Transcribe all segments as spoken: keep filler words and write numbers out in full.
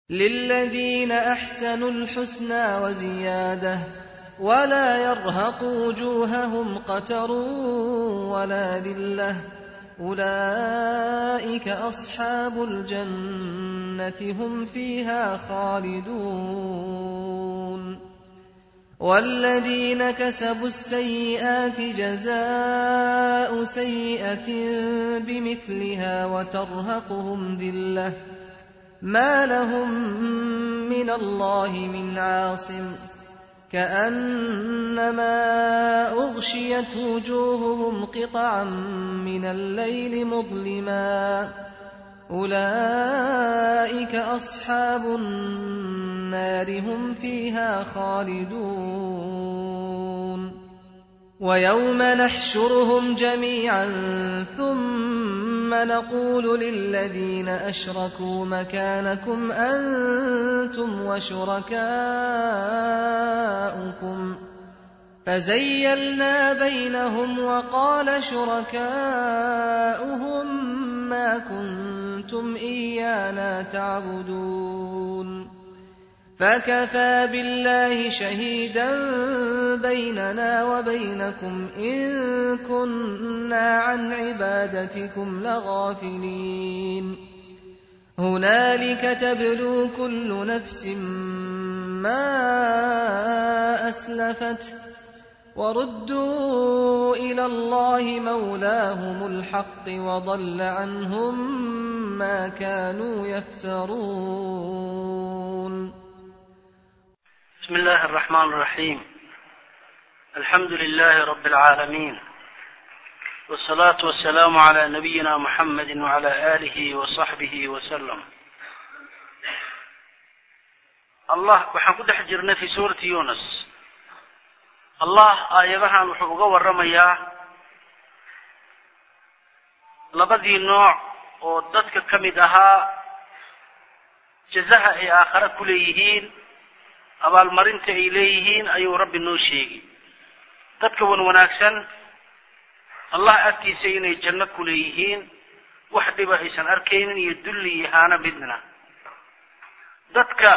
للذين أحسنوا الحسنى وزيادة ولا يرهق وجوههم قتر ولا ذلة أولئك أصحاب الجنة هم فيها خالدون والذين كسبوا السيئات جزاء سيئة بمثلها وترهقهم ذلة ما لهم من الله من عاصم كأنما أغشيت وجوههم قطعا من الليل مظلما أولئك أصحاب النار هم فيها خالدون ويوم نحشرهم جميعا ثم نقول للذين أشركوا مكانكم أنتم وشركاؤكم فزيلنا بينهم وقال شركاؤهم ما كنتم إيانا تعبدون فكفى بالله شهيدا بيننا وبينكم إن كنا عن عبادتكم لغافلين هنالك تبلو كل نفس ما أسلفت وردوا إلى الله مولاهم الحق وضل عنهم ما كانوا يفترون. بسم الله الرحمن الرحيم. الحمد لله رب العالمين والصلاة والسلام على نبينا محمد وعلى آله وصحبه وسلم. الله waxaan ku dhex jirnay fi suurati Yunus. Allah aayadahan wuxuu uga waramayaa labadii nooc oo dadka kamid ahaa jazaha ay aakhira ku leeyihiin abaalmarinta ay leeyihiin ayuu Rabbi noo sheegay. dadka wan wanaagsan Allah agtiisa inay janno ku leeyihiin wax dhiba aysan arkaynin iyo dulli iyo haana midna. dadka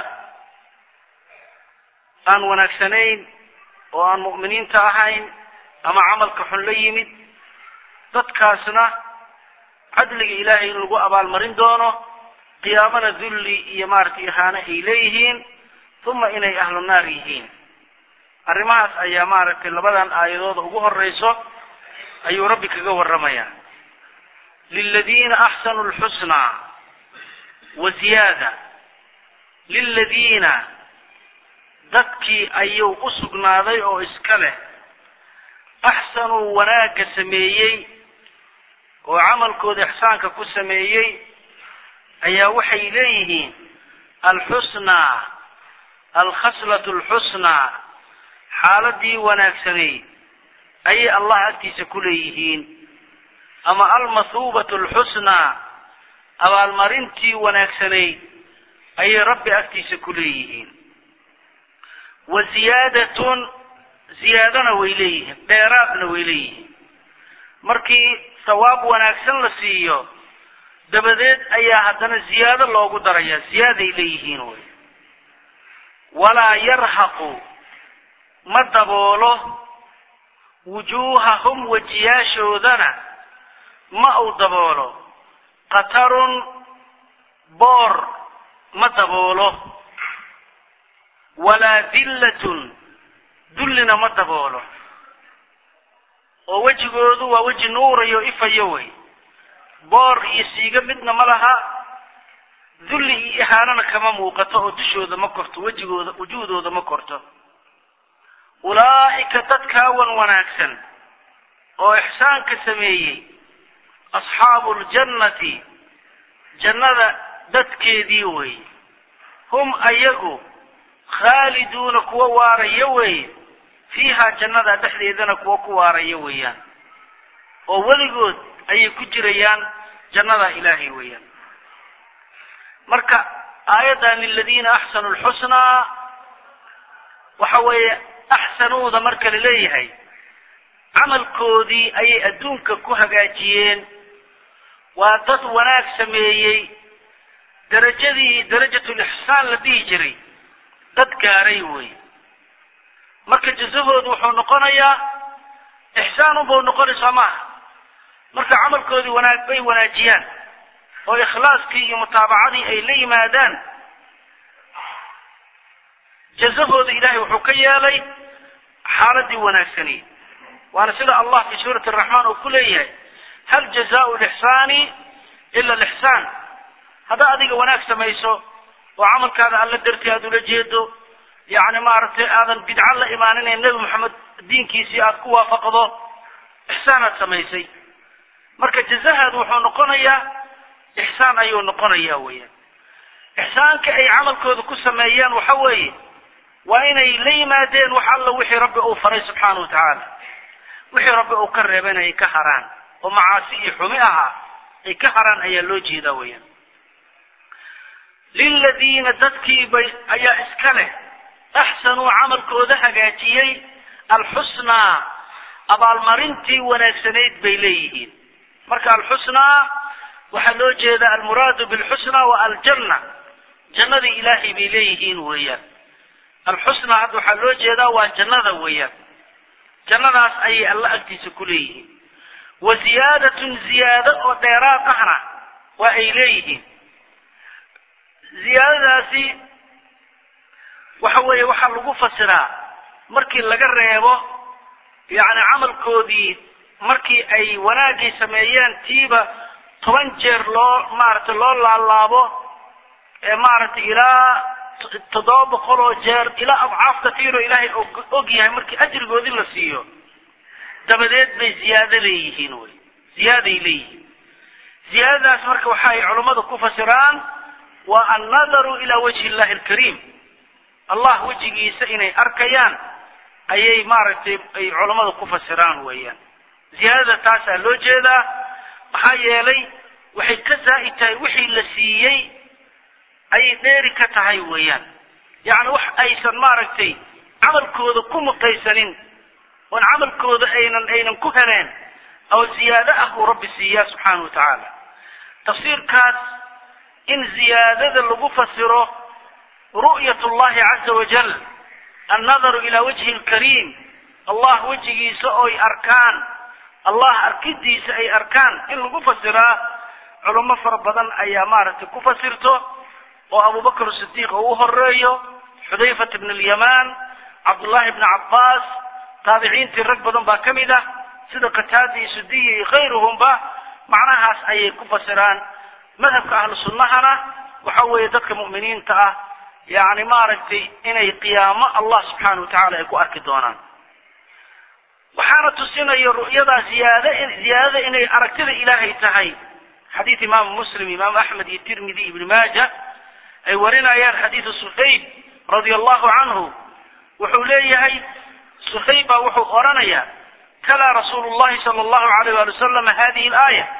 aan wanaagsanayn oo aan mu'miniinta ahayn ama amalka xun la yimid dadkaasna cadliga Ilaahay lagu abaalmarin doono qiyaamana dulli iyo maartii haana ay leeyihiin ثم إني أهل النار يهين. الرماس أي مارك لبدن آيات ugu horeyso ayuu Rabbi kaga waramaya للذين أحسنوا الحسنى وزيادة للذين dadkii ayuu u sugnaaday oo iska leh أحسنوا wanaag sameeyay oo amalkooda ihsaanka ku sameeyay ayaa waxay leeyihiin الحسنى الخصلة الحسنى حالتي وناكسني أي الله أكتس كليهين أما المثوبة الحسنى أما المرنتي وناكسني أي رب أكتس كليهين وزيادة زيادة وإليه بيراب وإليه مركي ثواب وناكسن لسيو دبدت أي هدنا زيادة الله قدرية زيادة إليهين وي ولا يرهق مدبوله وجوههم وجياشودنا ما أدبوله قطر بور مدبوله ولا ذلة ذلنا مدبوله ووجهه ووجه نور يوئف يوي بور يسيق مدنا ملها ذلي إحانا كما موقته دشود مكرت وجهه وجوده مكرته أولئك تتكاون وناكسن وإحسان كسميه أصحاب الجنة جنة دتكي ديوي هم أيقوا خالدون كوار يوي فيها جنة دحليدنا كوار يويان وولقود أي كجريان جنة إلهي ويان marka aayadan lilladina ahsanu alhusna waxa weeye ahsanuuda marka leeyahay amalkoodii ay adduunka ku hagaajiyeen waa dad wanaag sameeyay darajadii darajatul ihsaan إحسان لديه جري قد كاري وي مركا جزهود وحو نقنيا إحسان بو نقني سماه مركا عمل كودي وناك بي وناجيان وإخلاص كي متابعتي أي لي مادان جزهود إلهي وحكيا لي حالتي وناكسني وأنا سيدة الله في سورة الرحمن وكلية هل جزاء الإحسان إلا الإحسان هذا أديك وناك سميسو وعمل كذا ألا درتي هذا لجيدو يعني ما أردت هذا بدعا الله إيماننا النبي محمد الدين كيسي أكوا فقضه إحسانات سميسي مركز جزاها دوحو نقنيا إحسان أيو نقنيا ويا إحسان كأي عمل كذا كسميان وحوي وإن إلي ما دين وحل وحي ربي أوفري سبحانه وتعالى وحي ربي أكرر بين كهران ومعاسي حمئها كهران أي اللوجي دويا للذين تذكي بي أي إسكاله أحسنوا عمل كودها جاتيي الحسنى أبا المرنتي ونكسنيت بيليهين مركا الحسنى وحلو جيدا المراد بالحسنى والجنة جنة إلهي بيليهين ويا الحسنى عدو حلو جيدا والجنة ويا جنة ناس أي الله أكتس كليه وزيادة زيادة وديرات أحنا وإليه زيادة سي وحوي وحل لغو فسرا مركي لغا ريبو يعني عمل كودي مركي أي وناجي سميان تيبا طبنجر لو مارت لو لالابو مارت إلى تضاب قلو جير إلى أضعاف كثيرة إلهي أوجيها مركي أجر قودي لسيو دبديت بزيادة ليهين وي زيادة إليه زيادة اسمرك وحاي علماء كوفة سران والنظر إلى وجه الله الكريم الله وجهه سئني أركيان أي مارت أي علماء كوفة سران ويان زيادة تاسع لوجيدا وحاي لي وحي كذا إتاي وحي لسيي أي ديري كتهي ويان يعني وح أيسن مارتي عمل كود كم قيسنين ونعمل كود أين أين كهرين أو زيادة أخو رب السيا سبحانه وتعالى تفسير كاس إن زيادة اللي فسره رؤية الله عز وجل النظر إلى وجه الكريم الله وجهه سأي أركان الله أركدي سأي أركان إن اللي فسره علماء فربضان أي أمارة كفسرته وأبو بكر الصديق هو الرأي حذيفة بن اليمان عبد الله بن عباس تابعين تركبهم باكمدة صدق هذه سدية غيرهم با معناها أي كفسران مذهب أهل السنة وحوي ذلك مؤمنين تأه يعني ما رأيتي إني قيامة الله سبحانه وتعالى يكون أركدونا وحانة السنة الرؤية زيادة زيادة إني أركتذ إلهي تهي حديث إمام مسلم إمام أحمد الترمذي ابن ماجه أي ورنا يا الحديث الصحيح رضي الله عنه وحوليه صحيبة وحو أرانيا تلا رسول الله صلى الله عليه وسلم هذه الآية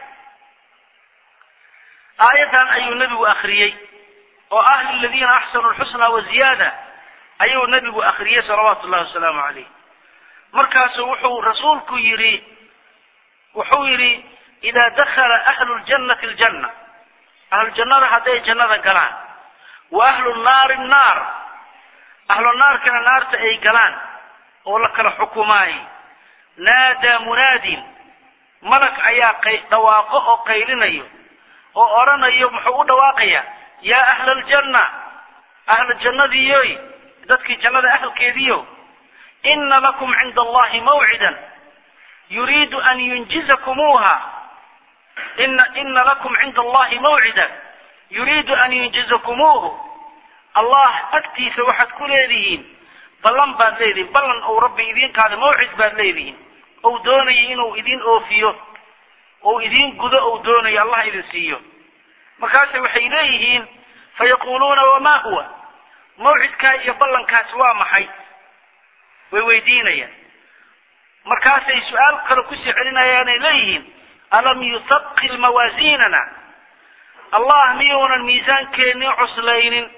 آية أي النبي أخريي وأهل الذين أحسنوا الحسنى وزيادة أي النبي أخريي صلوات الله والسلام عليه مركز وحو رسولك يري وحو يري إذا دخل أهل الجنة الجنة أهل الجنة هذه جنة قلان وأهل النار النار أهل النار كان نار أي قلان ولك الحكوماي نادى مناد ملك أيا دواقه قيلنيو وأرنيو محو دواقيا يا أهل الجنة أهل الجنة ديوي ذاتك جنة أهل كيديو إن لكم عند الله موعدا يريد أن ينجزكموها إن إن لكم عند الله موعدا يريد أن ينجزكموه الله أكتي سوحت كل هذه بلن بعد ليدين بلن أو ربي إذين كان موعد بعد ليدين أو دوني إنه إذين أوفيه أو إذين قد أو دوني الله إذن سيه مكاسب حينيهين فيقولون وما هو موعد كاي يبلن كاسوا محي ويويدينيا مكاسب سؤال قالوا كسي علينا يعني إليهم ألم يثقل موازيننا الله ميون الميزان كيني عسلين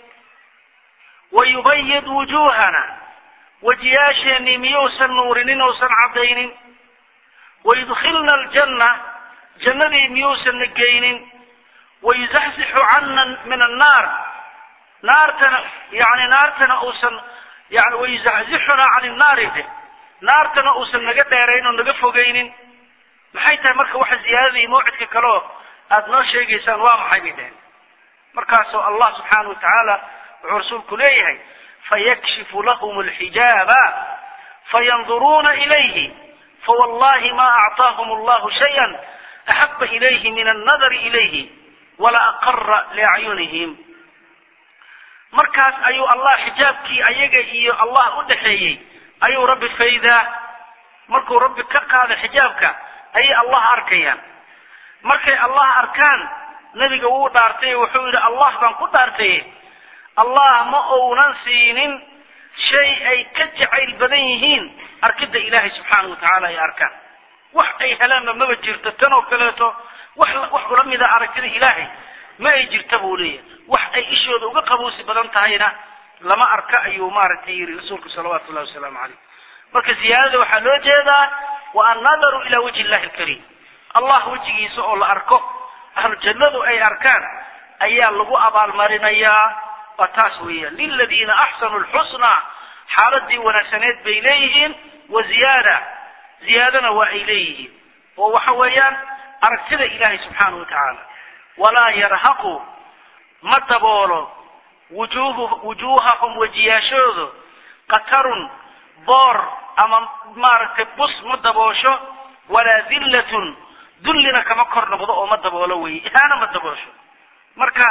ويبيض وجوهنا وجياشني ميوسا نورين وسن عبدين ويدخلنا الجنة جنة ميوسا نجين ويزحزح عنا من النار naartana yani naartana uusan yani wayzahzixuna can naari de naartana uusan naga dheerayn oo naga fogeynin maxay tahay marka waxa ziyaadada iyo mawcidka kaloo aad noo sheegaysaan waa maxay bay dhaheen markaasoo allah subxaanahu watacaala wuxuu rasuulku leeyahay fayakshifu lahum alxijaaba fayanduruuna ilayhi fawallahi ma actaahum allahu shayan axaba ilayhi min annadari ilayhi wala aqara liacyunihim markaas ayuu allah xijaabkii ayaga iyo allah u dhaxeeyey ayuu rabbi faydaa markuu rabbi ka qaado xijaabka ayay allah arkayaan markay allah arkaan nabiga wuu dhaartay wuxuu yidhi allah baan ku dhaartay allah ma uunan siinin shay ay ka jacayl badan yihiin arkida ilaahay subxaanahu watacaala ay arkaan wax ay helaanba maba jirto tan oo kaleeto wax wax ula mida aragtida ilaahay ma ay jirta buu leeyahay wax ay ishooda uga qabuusi badan tahayna lama arka ayuu maaragtay yiri rasuulku salawaatu llahi wasalaamu calayh marka ziyaadada waxaa loo jeedaa wa annadaru ila wajhi illahi alkariim allah wejigiisa oo la arko ahlu jannadu ay arkaan ayaa lagu abaalmarinayaa waa taas weeyaan liladiina axsanu lxusna xaaladii wanaagsaneed bay leeyihiin wa ziyaada ziyaadana waa ay leeyihiin oo waxa weeyaan aragtida ilaahay subxaanahu watacaala walaa yarhaqu ma daboolo wujuuhu wujuuhahum wejiyaashoodu qatarun boor ama maaragtay bus ma daboosho walaa dillatun dullina kama kor noqdo oo ma daboolo wey ihaana ma daboosho marka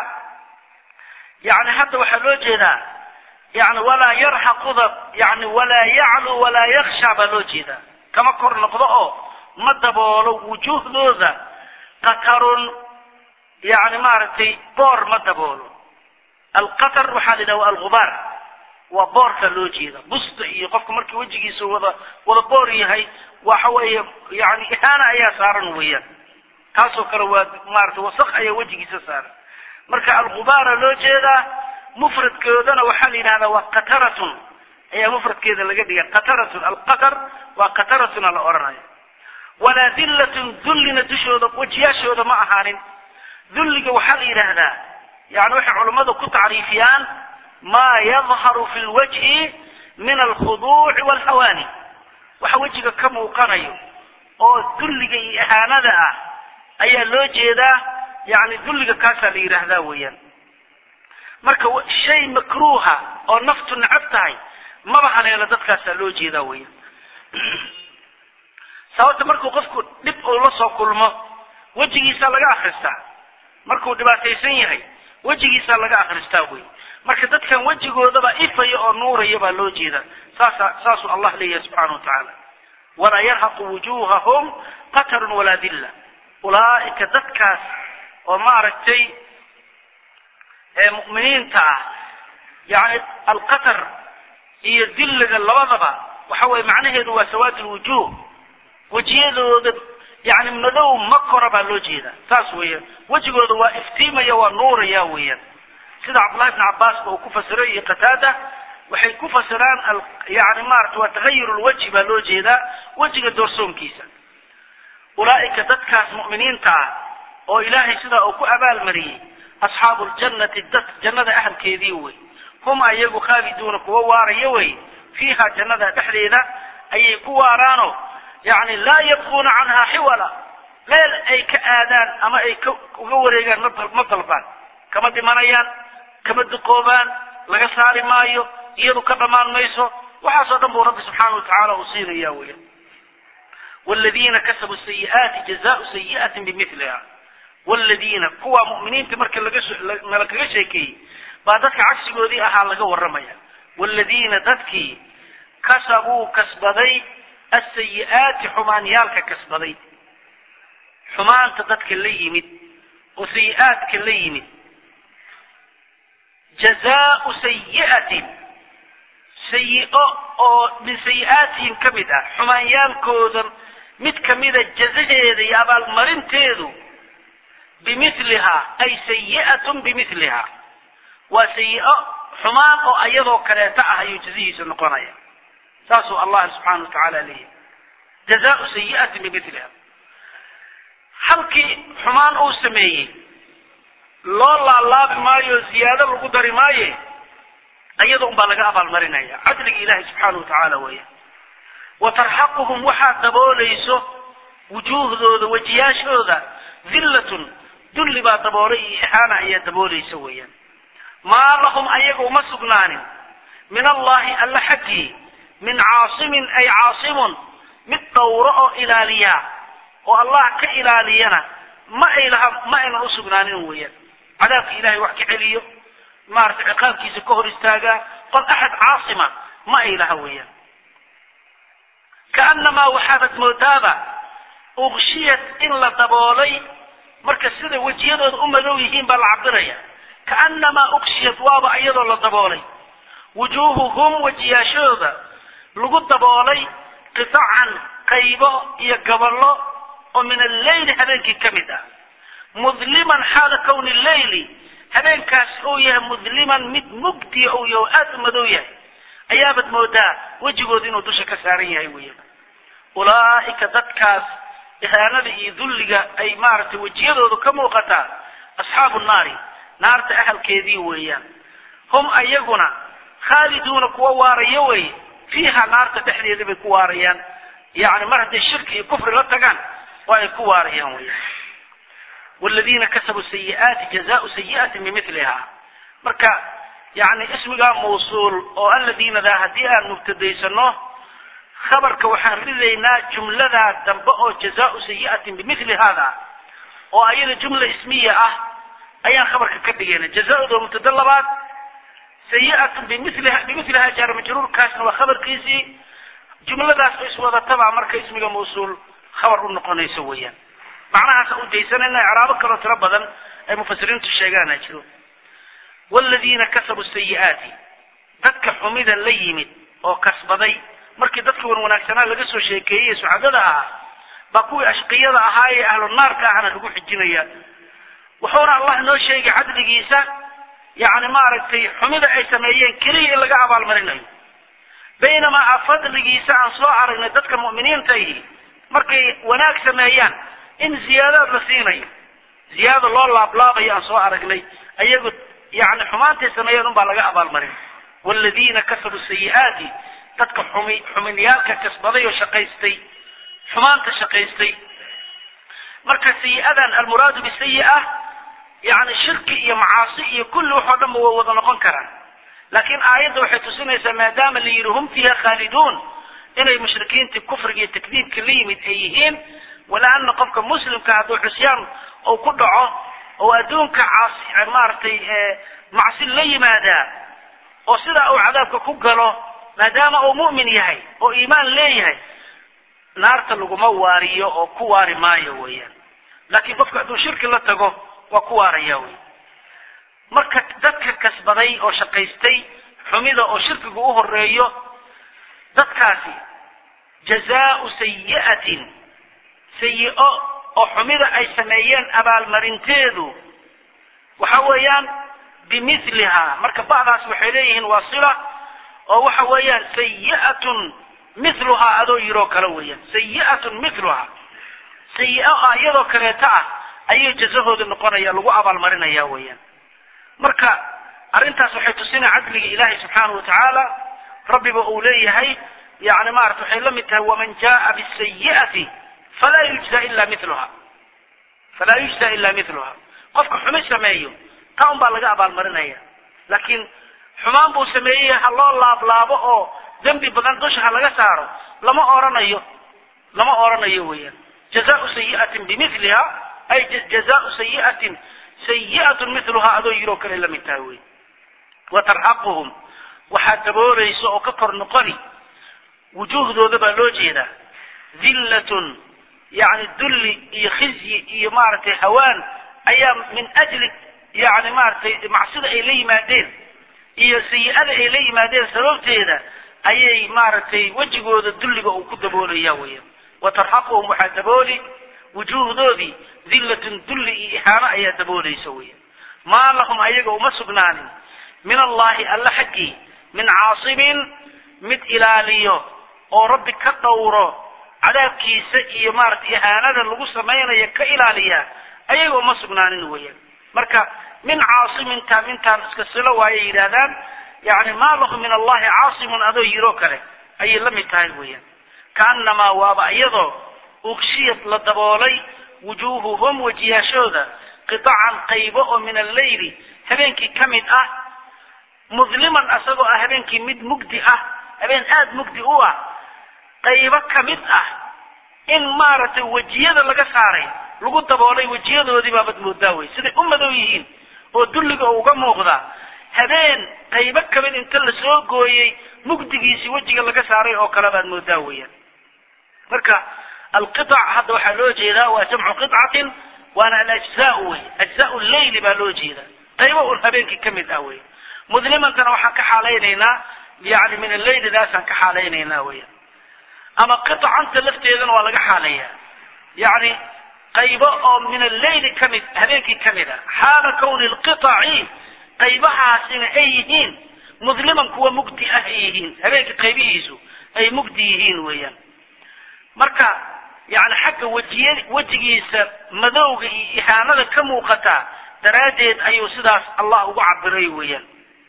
yani hadda waxaa loo jeedaa yani walaa yarxaquda yani walaa yaclu walaa yaksha baa loo jeedaa kama kor noqdo oo ma daboolo wujuuhdooda qatarun yani maaragtay boor ma daboolo alqatar waxaa la yidhaha algubaar waa boorka loo jeeda busta iyo qofka markii wejigiisa wada wada boor yahay waxa weeye yani ihaana ayaa saaran weeyaan taasoo kale waa maaragtay wasaq ayaa wejigiisa saaran marka algubaara loo jeedaa mufradkoodana waxaa la yidhahdaa waa qataratun ayaa mufradkeeda laga dhiga qataratun alqatar waa qataratuna la odhanaya walaa dillatun dullina dushooda wejiyaashooda ma ahaanin dulliga waxaa la yidhaahdaa yani waxay culammadu ku tacriifiyaan ma yadharu fi lwajhi min alkhuduuci walhawaani waxa wejiga ka muuqanayo oo dulliga iyo ahaanada ah ayaa loo jeedaa yani dulliga kaasaa la yidhaahdaa weeyaan marka shay makruuha oo naftu necab tahay maba haleelo dadkaasaa loo jeedaa weeyaan sababta markuu qofku dhib uu la soo kulmo wejigiisa laga akristaa markuu dhibaataysan yahay wejigiisa laga akristaa wey marka dadkan wejigoodaba ifaya oo nuuraya baa loo jeeda saasa saasuu allah leeyahay subxaana watacaala walaa yarhaqu wujuuhahum qatarun walaa dilla ulaa'ika dadkaas oo maaragtay ee mu'miniinta ah yani alqatar iyo dillaga labadaba waxa weye macnaheedu waa sawaad lwujuuh wejiyadooda yani madow ma kora baa loo jeeda saas weeyaan wejigooda waa iftiimaya waa nuuraya weeyaan sida cabdullahi ibn cabaaska uu ku fasiray iyo qataada waxay ku fasiraan yani maarata waa tagayur lwajhi baa loo jeedaa wejiga doorsoonkiisa ulaa'ika dadkaas mu'miniinta ah oo ilaahay sidaa uu ku abaalmariyey asxaabu ljannati dad jannada ahalkeedii wey hum ayagu khaaliduuna kuwa waaraya wey fiiha jannada dhexdeeda ayay ku waaraano yani laa yabquuna canhaa xiwala meel ay ka aadaan ama ay ka uga wareegaan ma dalbaan kama dhimanayaan kama duqoobaan laga saari maayo iyadu ka dhamaan mayso waxaasoo dhan buu rabbi subxaana watacaala uu siinaya weya waladiina kasabuu sayi'aati jazaau sayi'atin bimiliha waladiina kuwa mu'miniinta marka laga kaga sheekeeyey baa dadka cagsigoodii ahaa laga warramaya waladiina dadkii kasabuu kasbaday asayi'aati xumaanyaalka kasbaday xumaanta dadka la yimid oo sayi'aadka la yimid jazaau sayi'atin sayi-o oo min sayi'aatihim ka mid ah xumaanyaalkooda mid kamida jazaheeda iyo abaalmarinteedu bimiliha ay sayi'atun bimiliha waa sayi-o xumaan oo ayadoo kaleeta ah ayuu jazihiisa noqonaya saasuu allah subxaana watacaala leeyahy jazaau sayi'atin bimiliha halkii xumaan uu sameeyey loo laalaabi maayo ziyaado lagu dari maaye ayada un baa laga abaalmarinaya cadliga ilaahay subxaanahu watacaala weya watarxaquhum waxaad daboolayso wujuuhdooda wejiyaashooda dillatun dulli baa daboolay iyo ixaana ayaa daboolaysa weeyaan maa lahum ayaga uma sugnaanin min allahi alla xaggii min caasimin ay caasimun mid dawro oo ilaaliya oo allah ka ilaaliyana ma ay laha ma aynan u sugnaanin weeyaan cadaabka ilaahay wax ka celiyo maaragtay ciqaabkiisa ka hor istaagaa qol axad caasima ma ay laha weeyaan kaannamaa waxaabad moodaaba uqshiyad in la daboolay marka sida wejiyadooda u madow yihiin baa la cabiraya kaannamaa uqshiyad waaba iyadoo la daboolay wujuuhuhum wejiyaashooda lagu daboolay qitacan qaybo iyo gaballo oo min alleyli habeenkii ka mid ah mudliman xaala kawni leyli habeenkaas uu yahay mudliman mid mugdiya uu yahay aada u madow yahay ayaabad moodaa wejigooda inuu dusha ka saaran yahay weya ulaa'ika dadkaas ihaanada iyo dulliga ay maaragtay wejiyadooda ka muuqataa asxaabu naari naarta ahalkeedii weeyaan hum ayaguna khaaliduuna kuwa waaraya wey fiiha naarta dhexdeeda bay ku waarayaan yani mar hadday shirki iyo kufri la tagaan waa ay ku waarayaan weya والذين كسبوا السيئات جزاء سيئة بمثلها marka yani ismiga mawsuul oo alladina daa hadii aan mubtadaysano khabarka waxaan ridaynaa jumlada dambe oo jazaa'u sayyi'atin bimithli hada oo ayada jumla ismiya ah ayaan khabarka ka dhigayna jazaa'u mubtada labaad sayyi'atun bimithliha bimithliha jar majruur kaasna waa khabarkiisi jumladaas is wada taba marka ismiga mawsuul khabar u noqonayso weeyaan macnahaas u daysanayna i'raab kale tira badan ay mufassiriintu sheegaan jiro والذين كسبوا السيئات dadka xumida la yimid oo kasbaday markii dadka wanaagsanaa laga soo sheekeeyay sucadada ah ba kuwi ashqiyada ahaa ee ahlu naarka ahna lagu xijinaya wuxuuna allah noo sheegay cadligiisa yaani ma aragtay xumida ay sameeyeen kaliya laga abaal marinayo baynama afadligiisa aan soo aragnay dadka muuminiinta ay markay wanaag sameeyaan in ziyaado la siinayo ziyaado loo laablaabayo aan soo aragnay ayagu يعني حمانتي سميان با لغا ابال مرين والذين كسبوا السيئات تدك حمي حمنيالك كسبدي وشقيستي حمانت شقيستي مركز سيئة المراد بالسيئة يعني شرك يا معاصي يا كل واحد ووضع نقون كران لكن آيات وحي تسنيسا ما دام اللي يرهم فيها خالدون إلى المشركين تكفر تكذيب كليم أيهين ولا أن قفك مسلم كهدو حسيان أو كدعه oo adduunka caasi maartay macsi la yimaada oo sida uu cadaabka ku galo maadaama uu mu'min yahay oo iimaan leeyahay naarta lagu ma waariyo oo ku waari maayo weeyaan laakiin qofka hadduu shirki la tago waa ku waaraya weey marka dadka kasbaday oo shaqaystay xumida oo shirkigu u horeeyo dadkaasi jazaa'u sayyi'atin sayyi'o oo xumida ay sameeyeen abaal marinteedu waxa weeyaan bimithliha marka baadaas waxay leeyihiin wasila oo waxa weeyaan sayyi'atun mithluha adoo yiro kala weeyaan sayyi'atun mithluha sayyi'a ayadoo kaleeta ah ayay jazahooda noqonaya lagu abaal marinaya weeyaan marka arintaas waxay tusinaa cadliga ilaahay subhanahu wa ta'ala rabbiba uu leeyahay yaani ma arto waxay la mid tahay waman jaa'a bis-sayyi'ati فلا يجزى إلا مثلها فلا يجزى إلا مثلها قفك حمي سمايه كأن بالغاء بالمرنية لكن حمان بو سمايه الله الله بلابه أو ذنبي بدن دوشها لغا ساره لما أورانيه لما أورانيه ويا جزاء سيئة بمثلها أي جزاء سيئة سيئة مثلها أدو يروك إلا متاوي وترحقهم وحاتبوا ريسوا كفر نقري وجوه ذو ذبا لوجيدا ذلة يعني الذل يخزي يمارتي حوان ايام من اجل يعني مارتي معصيه الي مادين iyo sayyi'ada ilay maadeen sababteeda ayay maartay wajigooda dulliga uu ku daboolaya weeyaan wa tarhaquhum muhadabooli wujuhdoodi dillatun dulli ihana ayaa daboolaysa weeyaan ma lahum ayaga uma sugnaanin min allahi alla xaqi min caasibin mid ilaaliyo oo rabbi ka dhowro cadaabkiisa iyo maartay ihaanada lagu sameeyo ka ilaaliya ayaga uma sugnaanin weeyaan marka min caasimin ta mintaan iska silo waaye yidhaahdaan yani maa lahu min allahi caasimun adoo yiroo kale ayay la mid tahay weeyaan kaanamaa waaba iyadoo uqshiyad la daboolay wujuuhuhum wajiyaashooda qitacan qaybo oo min alleyli habeenkii ka mid ah mudliman asagoo ah habeenkii mid mugdi ah habeen aad mugdi u ah qaybo ka mid ah in maaragtay wejiyada laga saaray lagu daboolay wejiyadoodii baabad moodaa wey siday u madow yihiin oo dulliga uga muuqda habeen qaybo ka mid inta lasoo gooyey mugdigiisii wejiga laga saaray oo kale baad moodaa weeyaan marka alqiطع hadda waxaa loo jeedaa waa jamcu qiطcatin waana alajzaa wey ajzaa leyli baa loo jeeda qaybo un habeenkii ka mid ah wey mudlimantana waxaan ka xaalaynaynaa yani min alleyli daasaan ka xaalaynaynaa weeyaan ama qitcanta lafteedana waa laga xaaleeyaa yani qaybo oo min alleyli kamid habeenkii kamid ah xaala kawni lqiطaci qaybahaasina ay yihiin mudliman kuwa mugdi ah ay yihiin habeenkii qaybihiisu ay mugdi yihiin weeyaan marka yani xagga wejiy wejigiisa madowga iyo ihaanada ka muuqata daraaddeed ayuu sidaas allah ugu cabiray weeyaan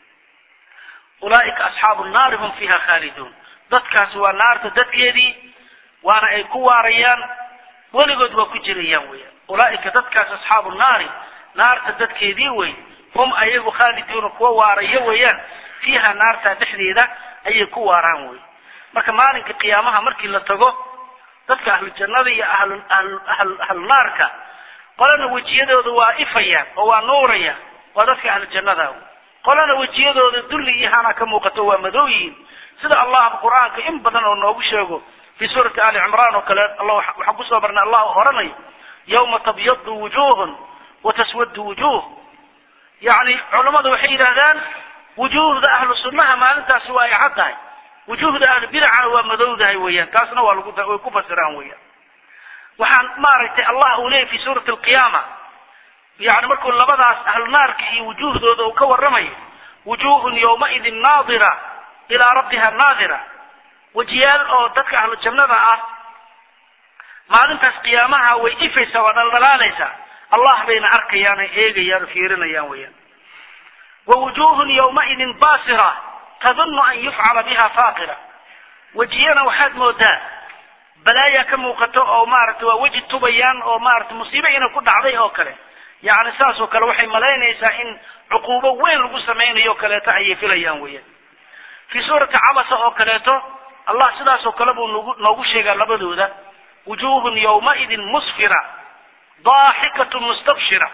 ulaaika asxaabu nnaari hum fiiha khaaliduun dadkaas waa naarta dadkeedii waana ay ku waarayaan weligood waa ku jirayaan weeyaan ulaaika dadkaas asxaabu nnaari naarta dadkeedii wey hum ayagu khaaliduuna kuwa waaraya weeyaan fiiha naarta dhexdeeda ayay ku waaraan wey marka maalinka qiyaamaha markii la tago dadka ahlu jannada iyo ahlu ahlu naarka qolana wejiyadooda waa ifayaan oo waa nuuraya waa dadka ahlu jannada qolana wejiyadooda dulli iyo hana ka muuqato waa madow yihiin sida allah quraanka in badan oo noogu sheego fi suurati ali imran oo kale allah waxa ku soo barnaa allah horanayo yawma tabyaddu wujuhun wa taswaddu wujuh yani culimadu waxay yiraahdaan wujuhda ahlu sunnaha maalintaas waa ay caddahay wujuhda ahlu bid'ah waa madowdahay weeyaan taasna waa lagu way ku fasiraan weeyaan waxaan maaragtay allah uu leeyahay fi suurati alqiyama يعني markuu labadaas ahlu naarka iyo wujuhdooda uu ka waramayo wujuhun yawma idin naadira ila rabbiha naadira wajiyaal oo dadka ahlu jannada ah maalintaas qiyaamaha way ifaysa waa dhalaalaysa allah bayna arkayaan eegayaan fiirinayaan weeyaan wa wujuhun yawma idin basira tadunnu an yuf'ala biha faqira wajiyana waxaad moodaa balaaya ka muuqato oo maaragtay waa waji tubayaan oo maaragtay musiibo ina ku dhacday oo kale يعني ساسو كلا وحي ملاينيسا إن عقوبة وين لغو سمين يو كلاتا أي فيليان ويا في سورة عبس أو كلاتا الله سداسو كلابو نوغو شيغا لبدو ذا وجوه يومئذ مسفرة ضاحكة مستبشرة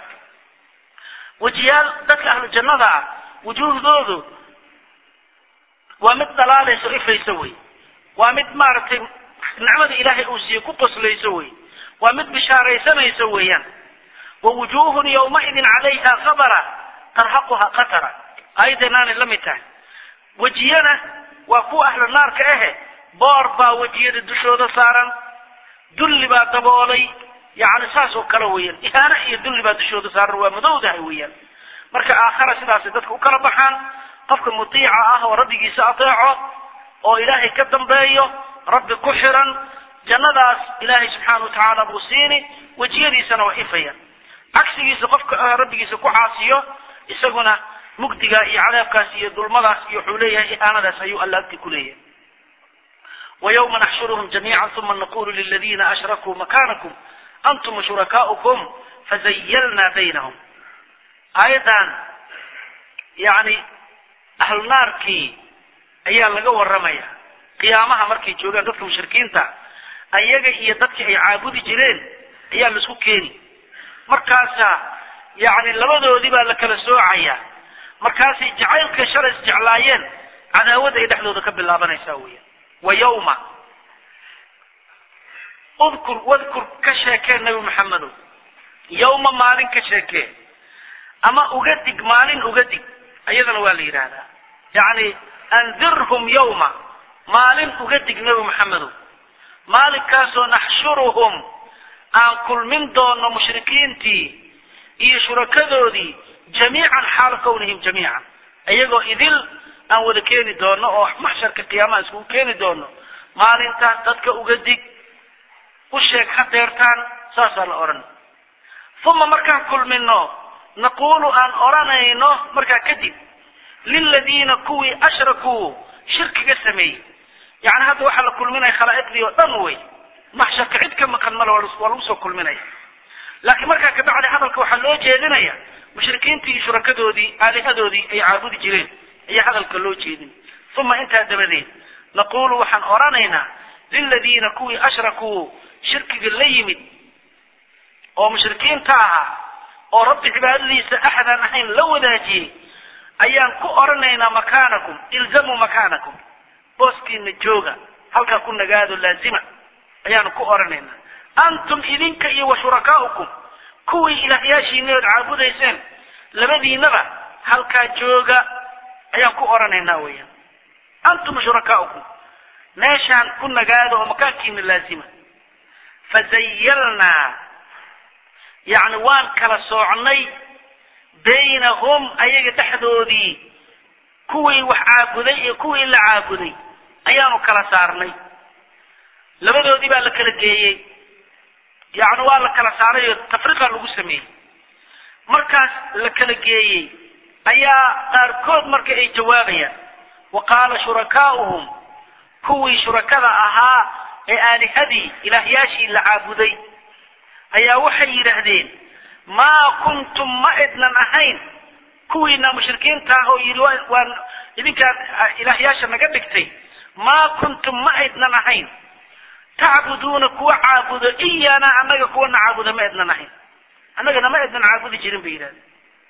وجيال ذات أهل الجنة وجوه ذوذو ومد دلالة سئف يسوي ومد مارتي نعمة إلهي أوسي كقص ليسوي ومد بشارة سنة يسويان ووجوه يومئذ عليها غبرة ترهقها قترة أيضا أنا لم يتعن وجينا وكو أهل النار كأهل باربا وجيه الدشودة صارا دل با دبولي يعني ساسو كلويا إهانا هي دل با دشودة صار ومدودة هويا مركا آخر سلاسة دتك وكربحان قفك مطيعة آه وربي سأطيعه أو إلهي كدن بايو ربي كحرا جنداس إلهي سبحانه وتعالى بوسيني وجيري سنة وإفيا عكسيسا قفك ربيسا كحاسيو isaguna mugdiga iyo cadaabkaas iyo dulmadaas iyo xuleeyahay ihaanadaas ayuu alla agti ku leeyahay ويوم نحشرهم جميعا ثم نقول للذين أشركوا مكانكم أنتم شركاؤكم فزيلنا بينهم أيضا يعني أهل النار كي أيها لقوا الرمية قيامها مركي جوغان دفك مشركين تا أيها إيا دفك أي عابودي جرين أيها لسكو كيني مركاسا يعني لبدو ديبا لكلا سوعيا مركاسي جعيلك شرس جعلايين عداوة يدحلو ذكب الله بنا يساويا ويوم اذكر واذكر كشاكي النبي محمد يوم مالين كشاكي اما اغدق مالين اغدق ايضا والي هذا يعني انذرهم يوم مالين اغدق النبي محمد مالك كاسو نحشرهم ان كل من دون مشركين تي اي شركذو دي جميعا حال كونهم جميعا ايغو اذل aan wada keeni doono oo maxsharka qiyaamaha isku keeni doono maalintaas dadka uga dig u sheeg hadeertaan saas la oran thumma markaan kulmino naqulu aan oranayno markaa kadib liladiina kuwii ashrakuu shirkiga sameeyey yani hadda waxaa la kulminaya khalaa'iqdii oo dhan wey maxsharka cid ka maqan male waa lagu soo kulminaya laakiin markaa kabacdi hadalka waxaa loo jeedinaya mushrikiintii iyo shurakadoodii aalihadoodii ay caabudi jireen ayaa hadalka loo jeedin uma intaa dabadeed naqulu waxaan oranaynaa liladiina kuwii ashrakuu shirkiga la yimid oo mushrikiinta ahaa oo rabbi cibaadadiisa axadaan ahayn la wadaajiyey ayaan ku oranaynaa makaanakum ilzamuu makaanakum booskiina jooga halkaa ku nagaado laazima ayaanu ku oranaynaa antum idinka iyo wa shurakaaukum kuwii ilaahyaashiina ood caabudayseen labadiinaba halkaa jooga ayaan ku oranaynaa weyaan antum shurakaaukum meeshaan ku nagaado oo makaankiina laazima fazayalnaa yani waan kala soocnay baynahum ayaga dhexdoodii kuwii wax caabuday iyo kuwii la caabuday ayaanu kala saarnay labadoodii baa la kala geeyey yani waa la kala saaray oo tafriqa lagu sameeyey markaas la kala geeyey ayaa qaarkood marka ay jawaabayaan waqaala shurakaauhum kuwii shurakada ahaa ee aalihadii ilaahyaashii la caabuday ayaa waxay yidhaahdeen maa kuntum ma idnan ahayn kuwiina mushrikiinta ah oo yidhi waan idinkaan ilaahyaasha naga dhigtay maa kuntum ma idnan ahayn tacbuduuna kuwa caabudo iyaana annaga kuwana caabuda ma idnan ahayn annagana ma idnan caabudi jirin bay yidhahdeen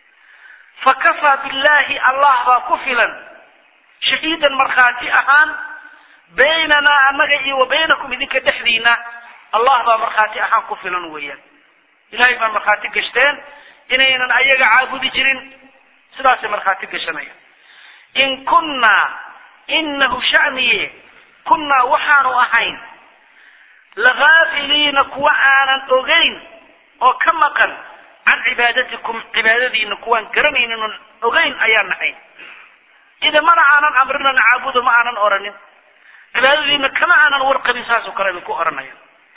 fakafaa billahi allah baa ku filan shahiidan markhaati ahaan baynanaa annaga iyo wa baynakum idinka dhexdiina allah baa markhaati ahaan ku filan weeyaan ilahay baa markhaati gashteen inaynan ayaga caabudi jirin sidaasay markhaati gashanayaan in kunnaa inahu sha'niye kunnaa waxaanu ahayn lagaafiliina kuwa aanan ogeyn oo ka maqan can cibaadatikum cibaadadiina kuwaan garanaynin ogeyn ayaan nahayn ida mana aanan amrinana caabudo ma aanan oranin cibaadadiina kama aanan warqabin saasoo kale idinku oranaya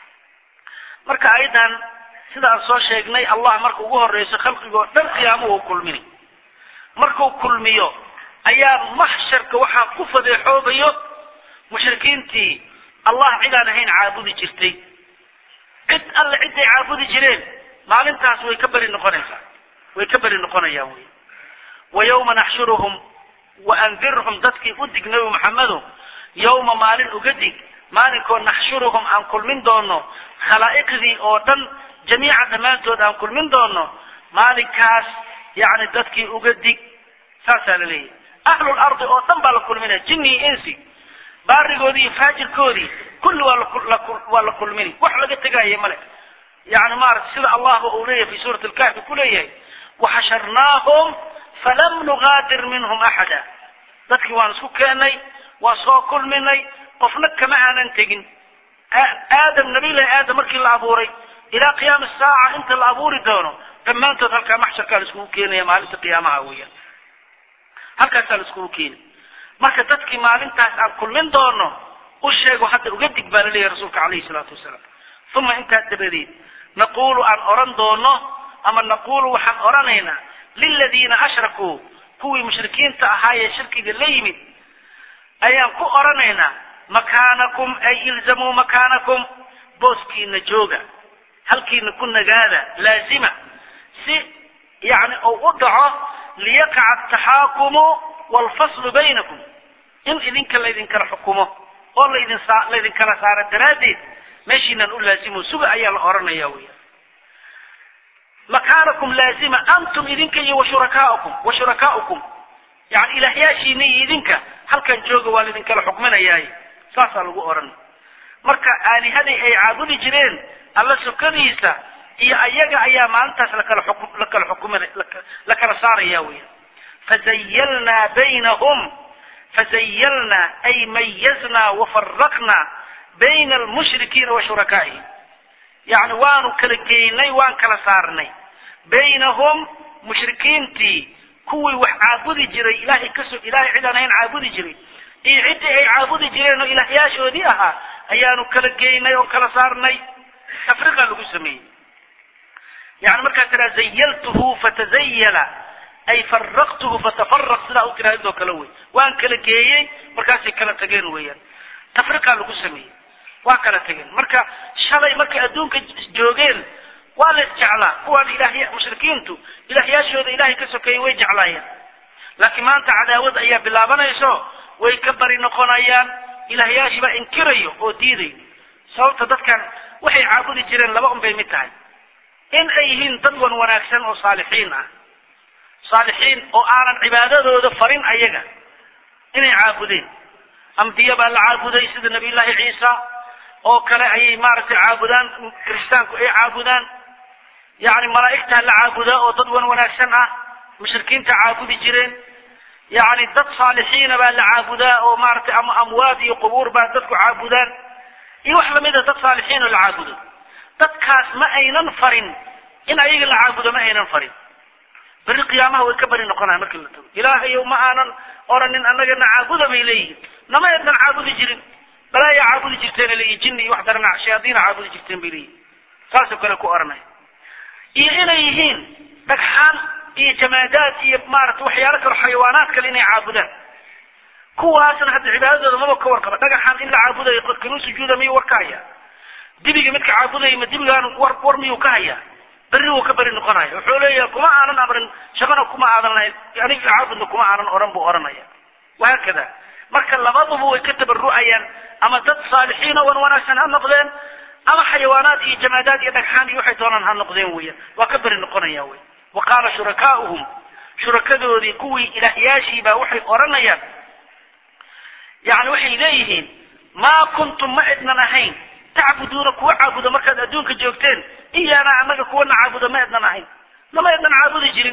marka ayadan sida aan soo sheegnay allah marka ugu horeyso khalqigoo dhan qiyaamuhu u kulmini markuu kulmiyo ayaa maxsharka waxaa ku fadeexoobayo mushrikiintii allah cidaan ahayn caabudi jirtay cid alle ciday caabudi jireen maalintaas way ka beri noqonaysaa way ka beri noqonayaan wey wa yawma naxshuruhum wa andirhum dadkii u dig nabi maxamedo yawma maalin uga dig maalinkoo naxshuruhum aan kulmin doono khalaa'iqdii oo dhan jamiica dhammaantood aan kulmin doono maalinkaas yani dadkii uga dig saasaa la leeyahy ahlul ardi oo dhan baa la kulminaya jinni iyo insi baarigoodii iyo faajirkoodii kulli waa waa la kulmini wax laga tegaaye male yani maarata sida allahba uu leeyahay fi suurati alkahfi ku leeyahay waxasharnaahum falam nugaadir minhum axada dadkii waan isku keenay waan soo kulminay qofna kama aanan tegin aadam nabilahi aadam markii la abuuray ilaa qiyaam saaca inta la abuuri doono dhammaantood halkaa maxsharkaa la iskugu keenaya maalinta qiyaamaha weeyaan halkaasaa la iskugu keeni marka dadkii maalintaas aan kulmin doono u sheego hadda uga dig baa laleeyahay rasuulka calayhi salaatu wasalaam uma intaa dabadeed naqulu aan oran doono ama naqulu waxaan oranaynaa liladiina ashrakuu kuwii mushrikiinta ahaayee shirkiga la yimid ayaan ku oranaynaa makaanakum ay ilzamuu makaanakum booskiina jooga halkiina ku nagaada laazima si yani uu u dhaco liyaqaca ataxaakumu waalfaslu baynakum in idinka laydinkala xukumo oo laydin saa laydinkala saara daraaddeed meeshiinan u laazimo suga ayaa la oranaya weya makaanakum laazima antum idinka iyo washurakaaukum washurakaaukum yani ilaahyaashiina iyo idinka halkan jooga waa laydinkala xukminayaay saasaa lagu oran marka aalihaday ay caabudi jireen alla sukadiisa iyo ayaga ayaa maalintaas lakala xukum lakala xukumay lakala saaraya weya fazayalnaa baynahum fazayalnaa ay mayazna wafaraqna bayna almushrikiina wa shurakaa'ihim yani waanu kala geynay waan kala saarnay baynahum mushrikiintii kuwii wax caabudi jiray ilaahay kasoo ilaahay cidaan ahayn caabudi jiray iyo ciddii ay caabudi jireen oo ilaahyaashoodii ahaa ayaanu kala geynay oo kala saarnay tafriqa lagu sameeyey يعني مركا ترى زيلته فتزيل أي فرقته فتفرق سلا أو كلا هذا كلوي وان كلا جيء مركا سكلا تجين ويا تفرق على قسمي وكلا تجين مركا شلي مركا أدونك جوجين ولا جعلا هو الإلهي مشركينتو إلهي شهود إلهي كسوكي ويجعلايا لكن ما أنت عداوة أيا بالله بنا يسوع ويكبر نقون أيام إلهي شبا إنكريو أو ديري سوف تذكر وحي عابد جيران لبقهم بيمتاعي إن أيهن تدون وناكسن أو صالحين صالحين أو آران عبادة ودفرين أيها إن عابدين أم ديابا العابدين سيد النبي الله عيسى أو كلا أي مارس عابدان كريستان أي عابدان يعني ملائكتها العابدة أو تدون وناكسن مشركين تعابد جيران يعني دد صالحين بقى العابدة أو مارس أم أموات وقبور بقى ددك عابدان يوحل ميدا دد صالحين العابدة dadkaas ma aynan farin in ayaga la caabudo ma aynan farin bari qiyaamaha way ka bari noqonaa markii la tago ilaahay ma aanan oranin anaga na caabudo bay leeyihiin nama aynan caabudi jirin balaa ya caabudi jirteen leeyihiin jinni wax darna shayaadiin caabudi jirteen bay leeyihiin saas kale ku oranay iyo inay yihiin dhagxaan iyo jamaadaad iyo maaragtay waxyaalo kale xayawaanaad kale inay caabudaan kuwaasna hadda cibaadadooda maba ka warqaba dhagaxaan in la caabudo ay qofkinu sujuuda may warkaaya dibiga midka caabuday ma dibigaan war war miyuu ka haya bari uu ka bari noqonayo wuxuu leeyahay kuma aanan amrin shaqana kuma aadan lahayn yani caabudna kuma aanan oran buu oranaya waa kada marka labaduba way ka tabarru'ayaan ama dad saalixiin oo wanaagsan ha noqdeen ama xayawaanaad iyo jamaadaad iyo dhagxaan iyo waxay doonaan ha noqdeen weeyaan waa ka bari noqonaya weey waqala shurakaa'uhum shurakadoodii kuwii ilaahyaashii baa waxay oranayaan yani waxay leeyihiin ma kuntum ma'idna ahayn تعبدون كوا عابد مركز أدونك جوكتين إيانا عمك كوا نعابد ما يدنا نحين لما يدنا عابد جرين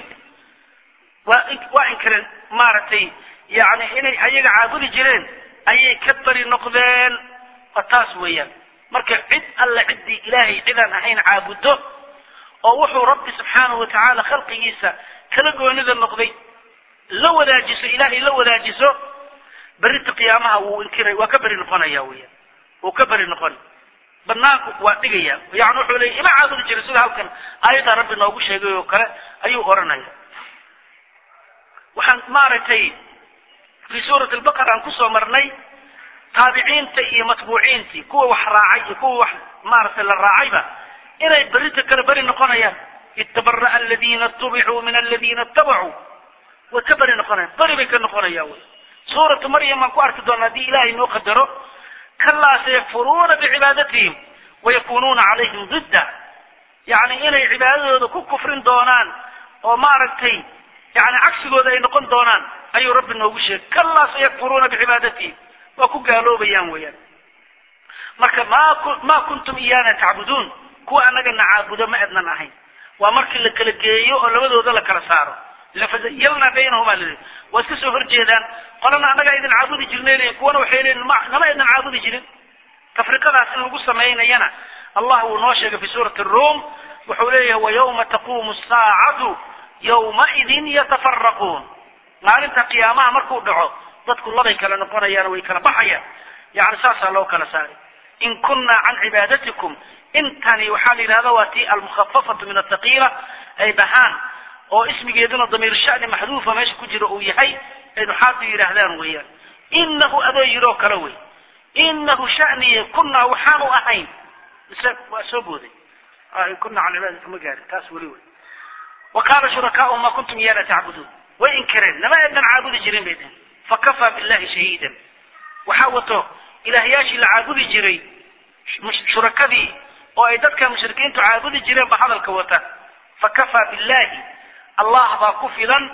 وإن كرن مارتي يعني إني أيك عابد جرين أي كبر النقدين التاسوية مركز عد الله عدي إلهي إذا نحين عابده أوحو ربي سبحانه وتعالى خلق عيسى كلقوا نذا النقدي لو ذا جس إلهي لو ذا جسو بريت قيامها وإنكر وكبر النقنا ياويا وكبر النقنا banaanku waa dhigaya yaani wuxuu leeyahay ima caabudi jiray sida halkan ayada rabbi noogu sheegay oo kale ayuu oranaya waxaan maartay fi suurat al-baqara aan ku soo marnay taabiciinta iyo matbuuciinti kuwa wax raacay kuwa wax maartay la raacayba inay barita kala bari noqonayaan ittabarra alladheena tubi'u min alladheena tabu'u wa kabari noqonayaan bari bay ka noqonayaan suurat maryam aan ku arki doonaa di ilaahay noo qadaro كلا سيكفرون بعبادتهم ويكونون عليهم ضدا يعني إني عبادة كفر دونان وما ركتي يعني عكس ذا ينقون دونان أي رب النوشي كلا سيكفرون بعبادتهم وكو قالوا بيان ويان مركا ما ما كنتم إيانا تعبدون كو أنا قلنا عابدا ما أدنا نحين ومركا لك لكيو أو لبدو ذا لك رسارو لفزيلنا بينهما لذي واسكسوا فرجيدان قالنا أنا قاعدين عابد جرنين يكونوا حيلين ما ما إذن عابد جرين تفرقة ذات نقص ماينا ينا الله نوشك في سورة الروم وحوليه ويوم تقوم الساعة يومئذ يتفرقون ما علمت قيامها مركو دعو ضدك الله بيك لنقونا يانا ويكنا بحيا يعني ساسا لو كان ساري إن كنا عن عبادتكم انتني وحالي هذا واتي المخففة من الثقيلة أي بهان oo ismigeeduna damiir shani maxduufa meesha ku jiro uu yahay inuu xaad yiraahdaan weeyaan innahu adayro kala way innahu shani kunna waxaanu ahayn soo booday ay kunna aan cibaadada ma gaarin taas wali way waqala shurakaa'u ma kuntum yana ta'budun wa in karan lama adan caabudi jirin beedan fakafa billahi shahidan waxawato ilaahiyashi la caabudi jiray shurakadii oo ay dadka mushrikiintu caabudi jireen ba hadalka wata fakafa billahi الله باكفلا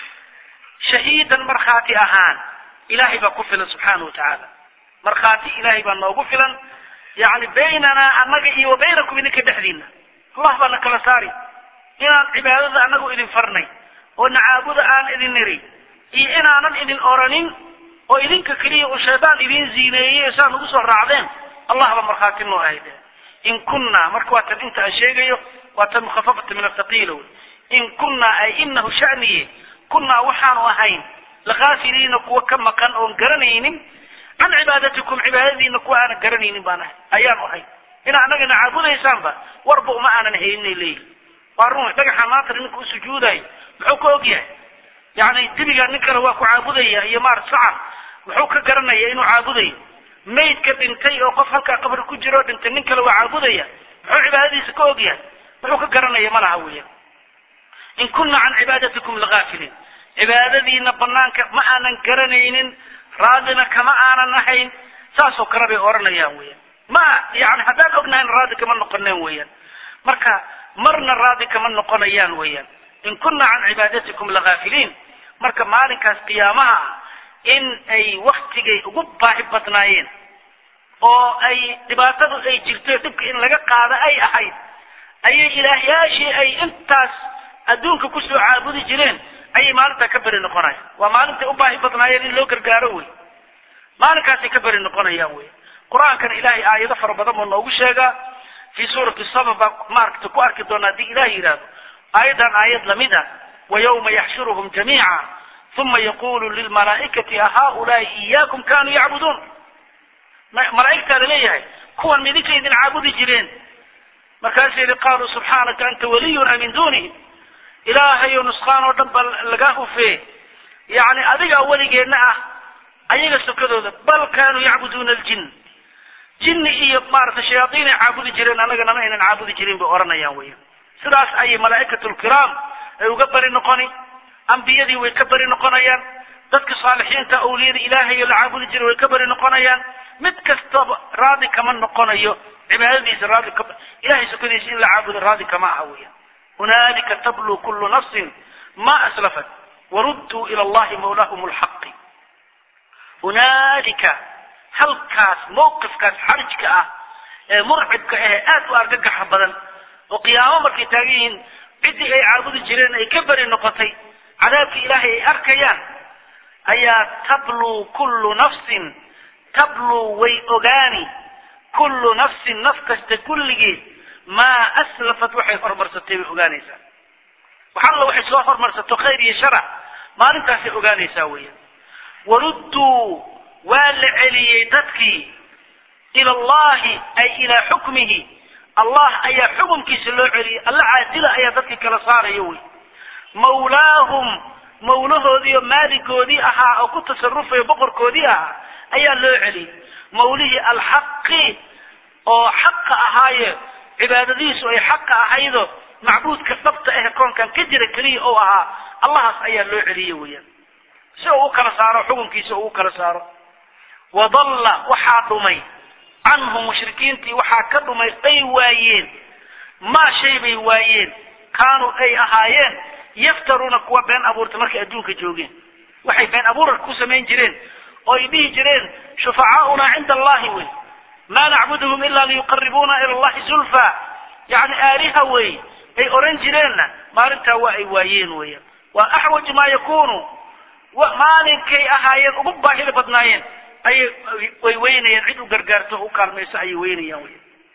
شهيدا مرخاتي أهان إلهي باكفلا سبحانه وتعالى مرخاتي إلهي باكفلا يعني بيننا أنك وبينكم إنك بحدينا الله بانك لساري إن عبادة أنك إذن فرني ونعابد آن إذن نري إن أنا إذن أورانين وإذن ككلي وشيطان إذن زيني يسان نقصر رعدين الله بمرخاتي نوهيدا إن كنا مركوة انت أشيغيو وتمخففة من الثقيل إن كنا أي إنه شأني كنا وحان وهين لغافلين كوا كما كان قرنين عن عبادتكم عبادتين كوا أنا قرنين بانا أيان وهين إن أنا نعبد إنسان با واربو ما أنا نهيني لي وارون دغخا ماتر انكو سجوداي محو كوغيا يعني دبيغا نكره وا كعابديا iyo maar sacan wuxuu ka garanaya inuu caabuday meydka dhintay oo qof halka qabr ku jiro dhintay nin kale waa caabudaya wuxuu cibaadadiisa ka ogyahay wuxuu ka garanaya malaha weeyo in kunna an ibadatikum laghafilin ibadadiina banaanka ma aanan garanaynin raadina kama aanan ahayn saaso karabe oranayaan weeyo ma yani hadaan ognayn raadi kama noqoneen weeyaan marka marna raadi kama noqonayaan weeyaan in kunna an ibadatikum laghafilin marka maalinkaas qiyaamaha in ay waqtigay ugu baahi badnaayeen oo ay dhibaatada ay jirto dibka in laga qaado ay ahayd ay ilaahiyaashii ay intaas adduunka ku soo caabudi jireen ay maalinta ka bari noqonayaan waa maalinta u baahi badnaayeen in loo gargaaro way maalinkaas ka bari noqonayaan way quraankan ilaahi aayado fara badan oo noogu sheega fi suurati sababa maarkta ku arki doona di ilaahi yiraahdo aayadan aayad lamida wa yawma yahshuruhum jamii'a ثم يقول للملائكة هؤلاء إياكم كانوا يعبدون ملائكة ليه هو الملك إذن عابد جرين مركز قالوا سبحانك أنت ولينا من دونه إلهي نسخان ودب لقاه فيه يعني أذيك أولي جينا أيها سكدوا بل كانوا يعبدون الجن جن إيه مارت الشياطين عابد جرين أنا قلنا إن عابد جرين بأورنا ياوية سلاس أي ملائكة الكرام يقبل النقاني أنبيادي ويكبر نقنيان ذاتك صالحين تأوليد إلهي العابد جر ويكبر نقنيان متكستب راضي كمان نقنيو عبادي راضي كبر إلهي سكنيسين العابد راضي كما هويا هنالك تبلو كل نفس ما أسلفت وردوا إلى الله مولاهم الحق هنالك هل كاس موقف كاس حرج كأه مرعب كأه آت وأرقق حبدا وقيامة مركتاقين عدي أي عابد جرين أي كبر النقطي عذاب إلهي أركيان أي تبلو كل نفس تبلو ويؤغاني كل نفس نفكست كل جيد ما أسلفت وحي فرمر ستي ويؤغانيسا وحال وحي سوا فرمر ستو خير يشرع ما ننتهي أغاني ساويا وردوا والعلي تتكي إلى الله أي إلى حكمه الله أي حكم كيس اللعلي الله عادل أي تتكي كالصار يوي مولاهم موله ذي مالك ذي أها أو كنت تصرف بقر كذي أها أي اللعلي موليه الحق أو حق أهاي عبادتيس أي حق أهايده معبود كسبت إيه كون كان كجر كري أو أها الله أي اللعلي ويا سو كلا صار حكم كيس سو كلا صار وضل وحاطمي عنهم مشركين تي وحاكدهم أي وايين ما شيء بيوايين كانوا أي أهايين يفترون كوا بين أبورت مركي أدوك جوجين وحي بين أبورت كوسمين جرين أو يبيه جرين شفعاؤنا عند الله وي ما نعبدهم إلا ليقربونا إلى الله زلفى يعني آلهة وي أي أورين جريننا ما رنتا وأي وايين وي وأحوج ما يكونوا وما لكي أهايين أببا هل بدنايين أي ويوينيين عدو قرقارته وكالميس أي وينيين وي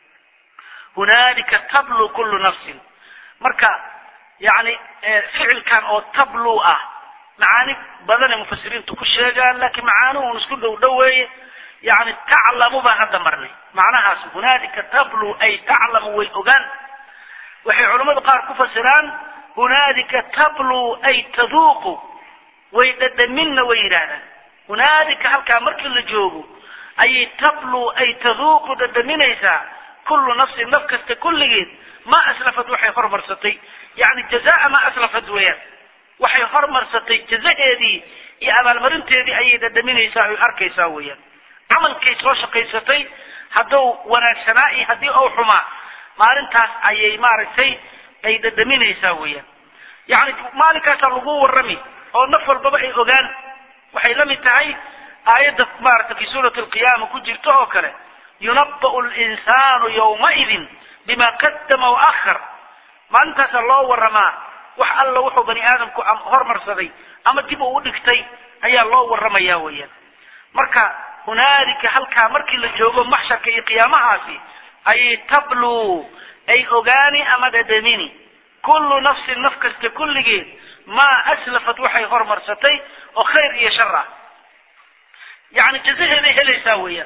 هنالك تبلو كل نفس مركا يعني فعل كان أو تبلو أه معاني بدل المفسرين تكشها قال لكن معاني ونسكن دو دوي يعني تعلم بهذا مرني معناها هنالك تبلو أي تعلم ويؤغان وحي علماء قال كفسران هنالك تبلو أي تذوق ويددمن ويرانا هنالك هل كان مركز لجوبه أي تبلو أي تذوق ددمنيسا كل نفس نفكست كل جيد ما أسلفت وحي فرمر ستي يعني جزاء ما أسلفت ويا وحي فرمر ستي جزاء دي يا أبا المرنت دي أي ددمين يساوي أركي ساويا عمل كيس وشقي ستي هدو ونا سنائي هدي أو حما مارنتاس أي مارسي أي ددمين يساويا يعني مالك سلقوه والرمي أو نفر ببعي أغان وحي لم يتعي آيات مارت في سورة القيامة كجر توكله ينبأ الإنسان يومئذ بما قدم وأخر ما انتس الله والرماء وح الله وحو بني آدم كو هرمر صدي أما تبقى ودكتي هيا الله والرماء ياويا مركا هنالك حلقة مركي للجوغو محشر كي قيامها في أي تبلو أي أغاني أما ددميني كل نفس نفكس كل جيد ما أسلفت وحي هرمر صدي وخير يشرع يعني جزيه ذي هل يساويا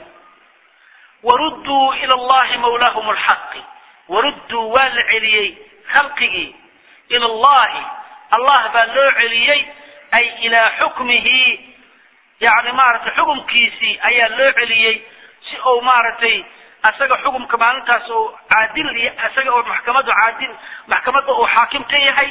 وردوا إلى الله مولاهم الحق وردوا والعلي خلقه ila allahi allah baa loo celiyey ay ilaa xukmihi yani maaragtay xukumkiisii ayaa loo celiyey si uu maaragtay asaga xukumka maalintaas oo caadil iyo asaga oo maxkamadu caadil maxkamadda uu xaakim ka yahay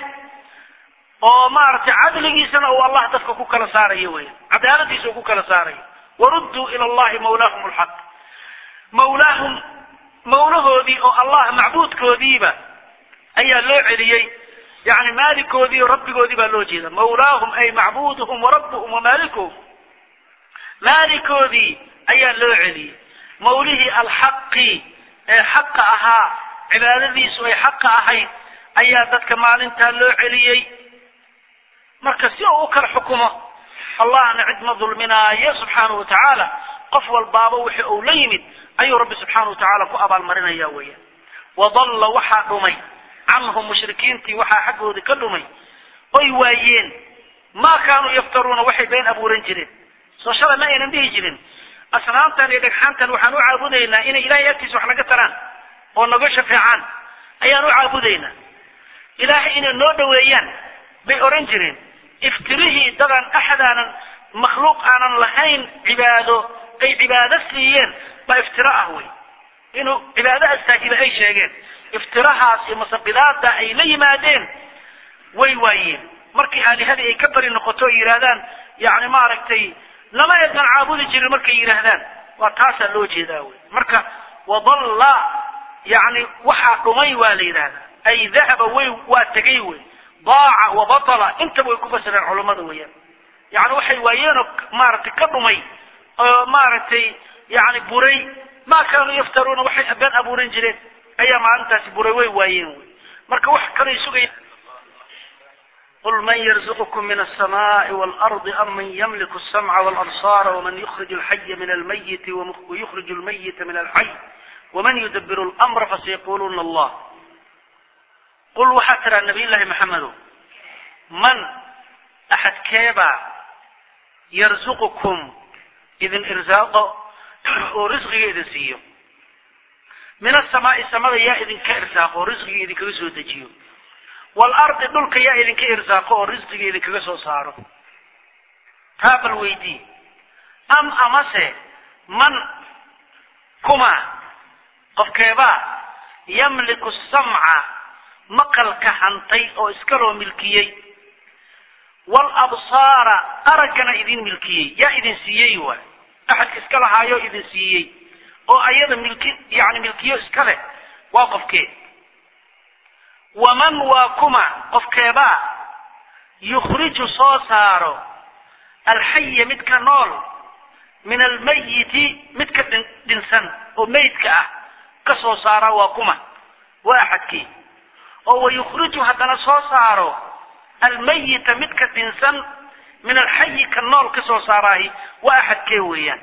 oo maaragtay cadligiisana uu allah dadka ku kala saarayo wey cadaaladiisa uu ku kala saarayo warudduu ila allahi mawlaahum alxaq mawlaahum mawlahoodii oo allah macbuudkoodiiba ayaa loo celiyey yani maalikoodii o rabbigoodii baa loo jeeda mawlaahum ay macbuuduhum warabbuhum wamaalikuhum maalikoodii ayaa loo celiyey mawlihii alxaqi ee xaqa ahaa cibaadadiisu ay xaqa ahayd ayaa dadka maalintaa loo celiyey marka si uu u kala xukumo allahna cid ma dulminaayo subxaanahu watacaala qof walbaaba wixii uu la yimid ayuu rabbi subxaanahu watacaala ku abaalmarinaya weeyaan wadalla waxaa dhumay canhum mushrikiintii waxaa xaggoodii ka dhumay oy waayeen maa kaanuu yaftaruuna waxay been abuuran jireen soo shalay ma aynan dhihi jirin asnaamtan iyo dhagxaantan waxaan u caabudaynaa inay ilahay agtiisa wax naga taraan oo naga shafeecaan ayaan u caabudaynaa ilaahay inay noo dhaweeyaan bay oran jireen iftirihii dadaan axadaanan makhluuq aanan lahayn cibaado ay cibaado siiyeen baa iftiro ah wey inuu cibaado astaahiba ay sheegeen iftirahaas iyo masabidaada ay la yimaadeen way waayeen markii aalihadii ay ka bari noqoto ay yidhaahdaan yani maaragtay lama eednan caabudi jirin markay yidhaahdaan waa taasaa loo jeedaa wey marka wadalla yani waxaa dhumay waa la yidhahdaa ay dahaba way waa tegay wey daaca wabatala intaba way ku fasireen culammada weeyaan yani waxay waayeenoo maaragtay ka dhumay oo maaragtay yani buray maa kaanuu yaftaruuna waxay been abuuran jireen ayaa maalintaasi buray way waayeen wey marka wax kalay sugaya قل من يرزقكم من السماء والأرض أم من يملك السمع والأبصار ومن يخرج الحي من الميت ويخرج الميت من الحي ومن يدبر الأمر فسيقولون الله قل وحتى النبي الله محمد من أحد كيبا يرزقكم إذن إرزاق ورزقه إذن سيو من السماء السماء يا إذن كإرزاق ورزقه إذن كرسو تجيو والأرض دولك يا إذن كإرزاق ورزقه إذن كرسو صارو تاب الويدي أم أمسي من كما قف كيبا يملك السمع مقل كحنطي أو إسكالو ملكيي والأبصار أرجنا إذن ملكيي يا إذن سيي أحد إسكاله هايو إذن سيي أو أيضا ملكي يعني ملكيو إسكاله واقف كي ومن واكما قف كيبا يخرج صوصارو الحي متك نول من الميت متك دنسان أو ميتك كصوصارا واكما واحد كي أو يخرج هذا صوصارو الميت متك دنسان من الحي كالنول كصوصاراه واحد كيويا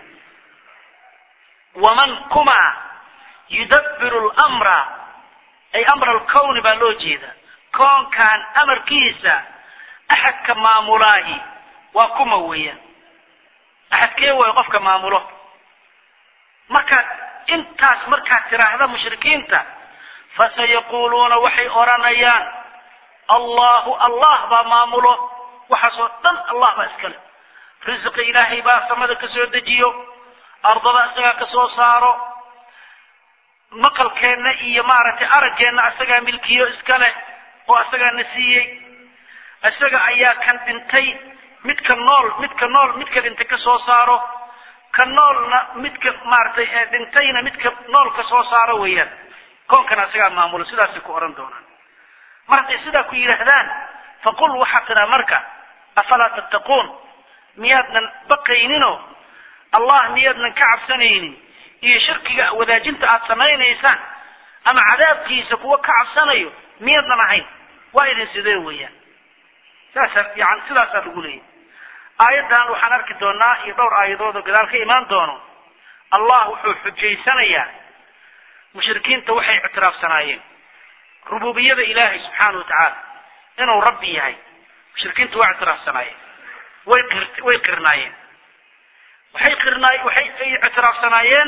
ومن كما يدبر الأمر أي أمر الكون بالوجيدا كون كان أمر كيسا أحد كما ملاهي وكما ويا أحد كيوي يقف كما ملاه مركا انتاس مركا ترى هذا مشركين تا فسيقولون وحي أورانيان الله الله بما ملاه وحصدن الله بأسكله رزق إلهي با سمد كسو دجيو أرض بأسكا كسو صارو مقل كينا إيا مارتي أرجينا أسكا ملكيو إسكاله وأسكا نسيي أسكا أيا كان دنتي متك النول متك النول متك دنتي كسو صارو كالنول متك مارتي دنتينا متك نول كسو صارو ويان كون كان أسكا معمول سيدا سيكو أران دونا مرتي سيدا كو يرهدان فقل وحقنا مركا أفلا تتقون ميادنا بقينينو الله ميادنا كعب سنيني إيه شركي وذا جنت أتسمين إيسان أما عذاب كيسك هو كعب سنيو ميادنا معين وإذن سيديويا ساسا يعني سلاسا تقولي آياتان وحنرك دونا يدور آياتو كذلك إيمان دونو الله وحو حجي سنيا مشركين توحي اعتراف سنايين ربوبية إلهي سبحانه وتعالى إنه ربي هاي مشركين تو اعتراف سنايين ويقرنايين وحي قرناي وحي اعتراف سنايين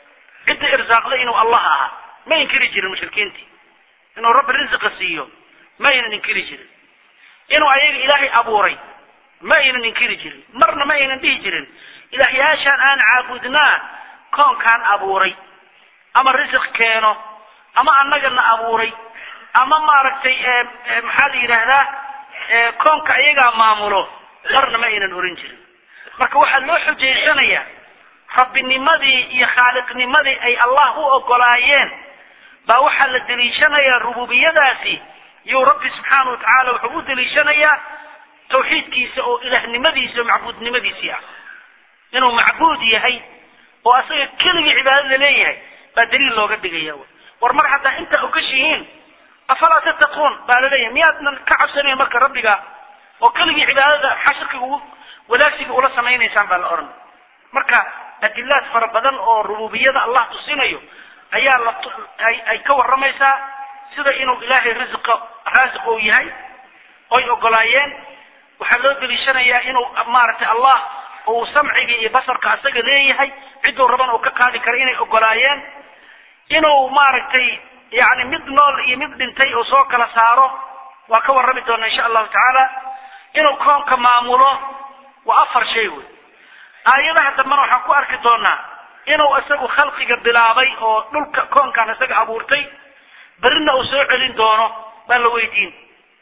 قد ارزاق له انه الله ها ما ينكر يجري المشركين تي انه رب الرزق سيو ما ينكر جرين إنه أيق إلهي أبوري ما ينكر جرين مرنا ما ينبيه جرين إلهي عشان أنا عبدنا كون كان أبوري أما الرزق كانوا أما أننا أبوري أما ما ركتي محلي هذا كون كأيق معموله مرنا ما ينورين جرين marka waxa loo xujeysanaya rabbinimadii iyo khaaliqnimadii ay Allah u ogolaayeen ba waxa la daliishanaya rububiyadaasi iyo rabbi subhanahu wa ta'ala wuxuu daliishanaya tawxiidkiisa oo ilaahnimadiisa macbuudnimadiisa inuu macbuud yahay oo asaga kaliya cibaadada leeyahay ba daliil looga dhigaya war mar hadda inta oo gashiin afala tattaqun ba leeyahay miyaadna ka cabsanay marka rabbiga oo kaliya cibaadada xashirkigu walaasig ula sameeynaysan bal oran marka adillaad farabadan oo rububiyada Allah tusinayo ayaa la ay ay ka waramaysa sida inuu ilaahay rizqa raasiq oo yahay oo ogolaayeen waxa loo daliishanayaa inuu maartay Allah oo samciga iyo basarka asaga leeyahay cidoo raban oo ka qaadi kara inay ogolaayeen inuu maartay yaani mid nool iyo mid dhintay oo soo kala saaro waa ka warami doona insha Allah ta'ala inuu koonka maamulo وأفر شيء آياتها دمنا وحكوا أركضونا إنه أسقوا خلقك بلابي أو نلك كون كان أسق عبورتي برنا أسوع لين دونه بالويدين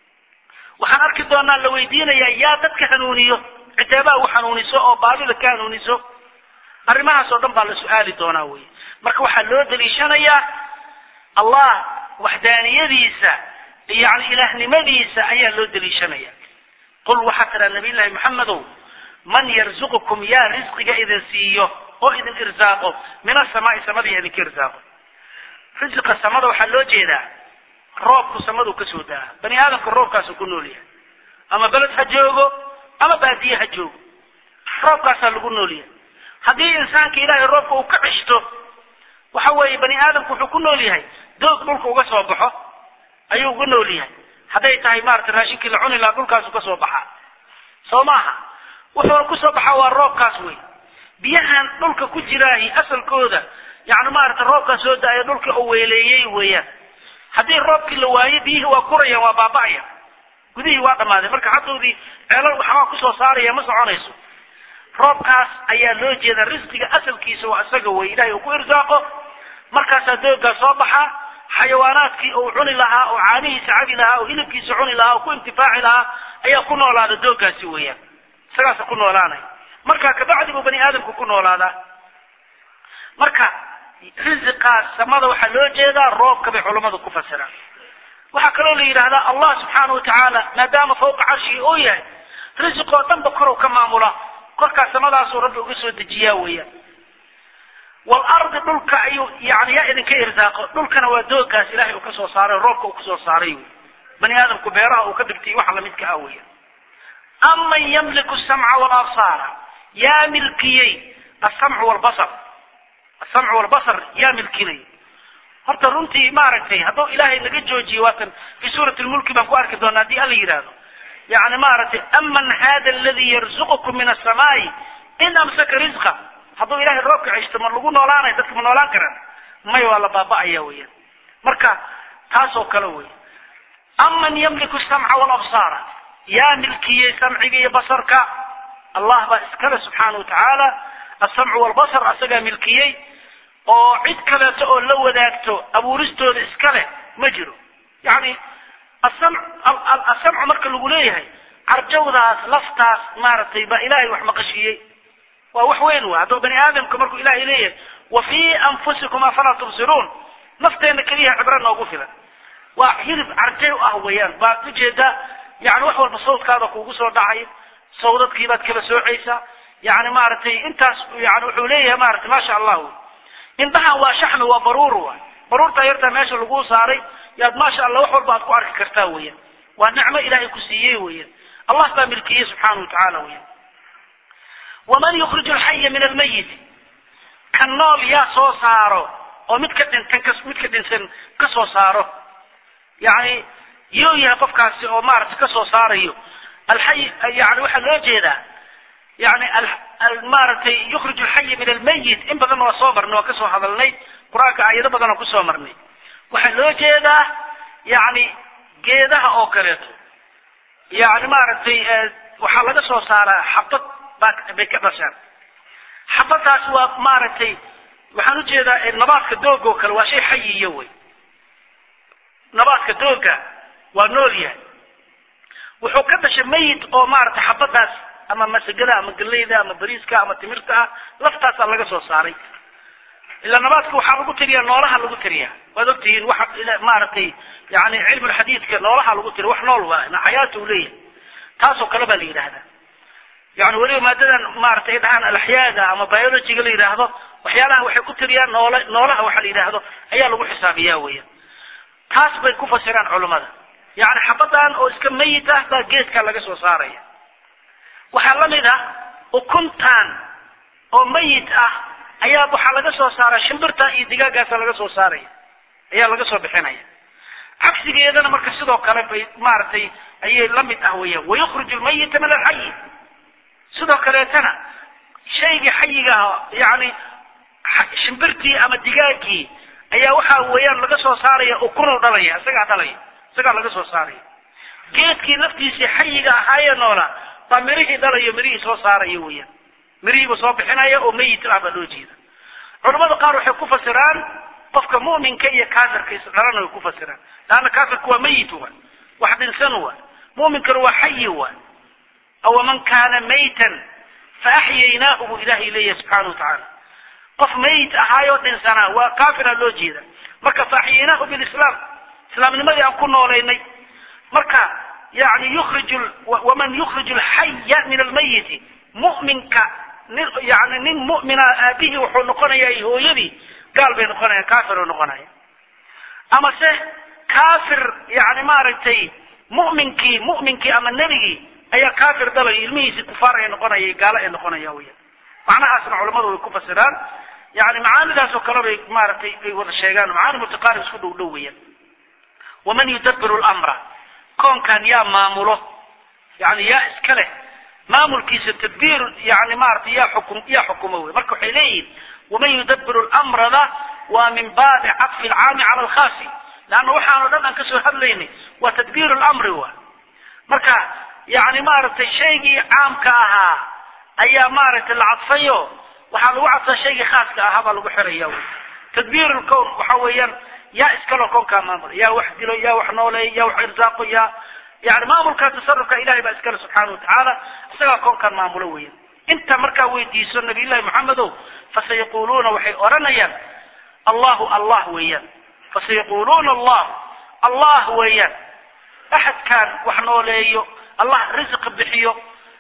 وحن أركضونا اللويدين يا ياتك حنونيو عتابا وحنونيسو أو بارو كانونيسو أرماها صدام بالسؤال دونا وي مركو حلو دليشنا يا الله وحدانية ديسا يعني إلهني ما ديسا أيها لو دليشنا يا قل وحكر النبي الله محمد من يرزقكم يا رزقك إذا سيئه أو إذا إرزاقه من السماء سمد يعني كرزاقه رزق السمد وحلو جيدا روبك سمد وكسودا بني آدم كالروب كاسو كنوا لي أما بلد هجوغو أما بادية هجوغو روب كاسو لقنوا لي هذه إنسان كإلهي روبك وكعشته وحوي بني آدم كحو كنوا لي دوك ملك وقصوا بحو أيو كنوا لي هذا تاي مارت راشيك العون لا كل كاسو كسو بحا سوماها وحور كسو بحا والروب كاسوي بيهان دولك كجراهي أصل كودا يعني مارت الروب كاسو دا دولك أوليي ويا هذه الروب كل واحد بيه وكوريا وبابايا كذي واقع ماذا مرك حطوا ذي على وحوا كسو صاريا مسعونيسو روب كاس أيا لوجي ذا رزق أصل كيسو أسقوا إلهي وكو إرزاقه مركز دوغا صباحا حيواناتك أو عوني لها أو عانيه سعادي لها أو هلبكي سعوني لها أو كو انتفاعي لها أي كنو ولا هذا دوغا سويا سلاسة كنو ولانا مركا كبعد بني آدم كنو ولا هذا مركا رزقا سماذا وحلو جيدا روب كبي علماء كفسرا وحكروا لي هذا الله سبحانه وتعالى ما دام فوق عرشه أويا رزقه تنبكروا كما مولا كركا سماذا سورة وقسوة الجياوية والأرض دولك أيو يعني يأذن كإرزاق دولك نوادوكاس إلهي وكسو صاري روبك وكسو صاري بني آدم كبيرها وكبكتي وحلا مدك أويا أما يملك السمع والأبصار يا ملكيي السمع والبصر السمع والبصر يا ملكيي هرت رنتي مارتي هذا إلهي نجد جوجي واتن في سورة الملك بقوارك دونا دي ألي يرادو يعني مارتي أمن هذا الذي يرزقكم من السماء إن أمسك رزقه هذا إلهي الروك عشت من لقون ولانا يدك من ولان كرن ما يوالا بابا أيويا مركا تاسو كلوي أمن يملك السمع والأبصار يا ملكي سمعي بصرك الله بأسكره سبحانه وتعالى السمع والبصر أسقى ملكي وعد كذا تقول لو ذاكتو أبو رستو إسكاله مجرو يعني السمع السمع مركا لقوليه عرجو ذات لفتاس مارتي با إلهي وحمقشيه ووحوين وهذا بني آدم كمركو إلهي إليه وفي أنفسكم أفلا تبصرون نفتين كليها عبرنا وقفلا وحيرب عرجو أهويان باتجه يعني وحول بصوت كذا كوكسر دعي صوتك كيبات كبا سوعيسا يعني مارتي انت يعني وحوليه مارتي ما شاء الله انتها وشحن وبرور برور تايرتا ماشي لغو صاري يا ما شاء الله وحول بعد كو ارك كرتا ويا والنعمه الهي كسييه ويا الله تا ملكيه سبحانه وتعالى ويا ومن يخرج الحي من الميت كنول يا سو صارو او متكدن كنكس متكدن كسو صارو يعني يو يا قفكاس او مارت كسو صاريو الحي يعني waxa loo jeeda يعني المارت يخرج الحي من الميت ان بدن وسو marno ka soo hadalnay quraanka ayada badan ku soo marnay waxa loo jeeda يعني geedaha oo kaleeto yani maaragtay waxaa laga soo saaraa xabad bay ka dhashaan xabadaas waa maaragtay waxaan ujeedaa nabaadka dooga oo kale waa shay xayiya wey nabaadka dooga waa nool yahay wuxuu ka dhashay mayit oo maaragtay xabadaas ama masagada ama galeyda ama bariiska ama timirta ah laftaasaa laga soo saaray ilaa nabaadka waxaa lagu tiriyaa noolaha lagu tiriyaa waad ogtihiin waxa maaragtay yani cilmu lxadiidka noolaha lagu tiriya wax nool waa xayaata u leeyahay taasoo kale baa la yidhaahdaa yani weliba maadadan maaragtay dhahaan alaxyaada ama biologyga la yidhaahdo waxyaalaha waxay ku tiriyaan nool noolaha waxa la yidhaahdo ayaa lagu xisaabiyaa weya taas bay ku fasiraan culimada yani xabadan oo iska mayit ah baa geedka laga soo saaraya waxaa lamid ah ukuntaan oo mayit ah ayaa waxaa laga soo saaraa shimbirta iyo digaagaasa laga soo saaraya ayaa laga soo bixinaya cagsigeedana marka sidoo kale bay maaragtay ayay lamid ah weeyaan wayukhriju lmayita min alxayi sidoo kaleetana shaygii xayiga ah yani shimbirtii ama digaagii ayaa waxa weeyaan laga soo saaraya ukunu dhalaya isagaa dhalaya isagaa laga soo saaraya geedkii laftiisii xayiga ahaayee noola baa mirihii dhalayo mirihii soo saaraya weeyaan mirihiiba soo bixinaya oo mayit ah baa loo jeeda culamada qaar waxay ku fasiraan qofka mu'minka iyo kaafirka isdhalana way ku fasiraan laanna kaafirka waa mayit wa wax dhinsan wa mu'minkana waa xayi wa aw man kana maytan faaxyaynaahu bu ilahi ilayhi subxaanahu watacaala qof mayit ahaayo dhinsanaa waa kaafira loo jeeda marka faaxyaynaahu bilislam islaamnimadii aan ku noolaynay marka yani yukhrij waman yukhrij alxaya min almayiti mu'minka nin yani nin mu'mina aabihii wuxuu noqonayaa hooyadii gaal bay noqonayaan kaafir oo noqonaya ama se kaafir yani maaragtay mu'minkii mu'minkii ama nebigii ayaa kaafir dhalay ilmihiisi kufaar ay noqonaya gaalo ay noqonaya weya macnahaasna culamadu way ku fasiraan yani macaanidaas oo kale bay maaragtay ay wada sheegaan macaani mutaqaarib isku dhow dhow weeyaan waman yudabbiru lamra koonkan yaa maamulo yani yaa iska leh maamulkiisa tadbiir yani maaragtay yaa xukum yaa xukuma wey marka waxay leeyihin waman yudabbiru lamrada waa min baabi cadfi alcaami cala alkhaasi leanna waxaan o dhan aan kasoo hadlaynay waa tadbiiru lamri wa marka yani maaragtay shaygii caamka ahaa ayaa maaragtay la cadfayo waxaa lagu cadfaa shaygii khaaska ahaa baa lagu xiraya wy tadbiir lkown waxa weeyaan yaa iskaloo koonkaa maamula yaa wax dilo yaa wax nooleeya yaa wax irsaaqo yaa yani maamulka tasarufka ilahay baa iskale subxaana watacaala isagaa koonkaan maamulo weeyaan inta markaa weydiiso nabiy llahi maxamedow fasayaquluuna waxay odhanayaan allahu allah weeyaan fasayaquluuna allah allah weeyaan axadkaan wax nooleeyo allah risq bixiyo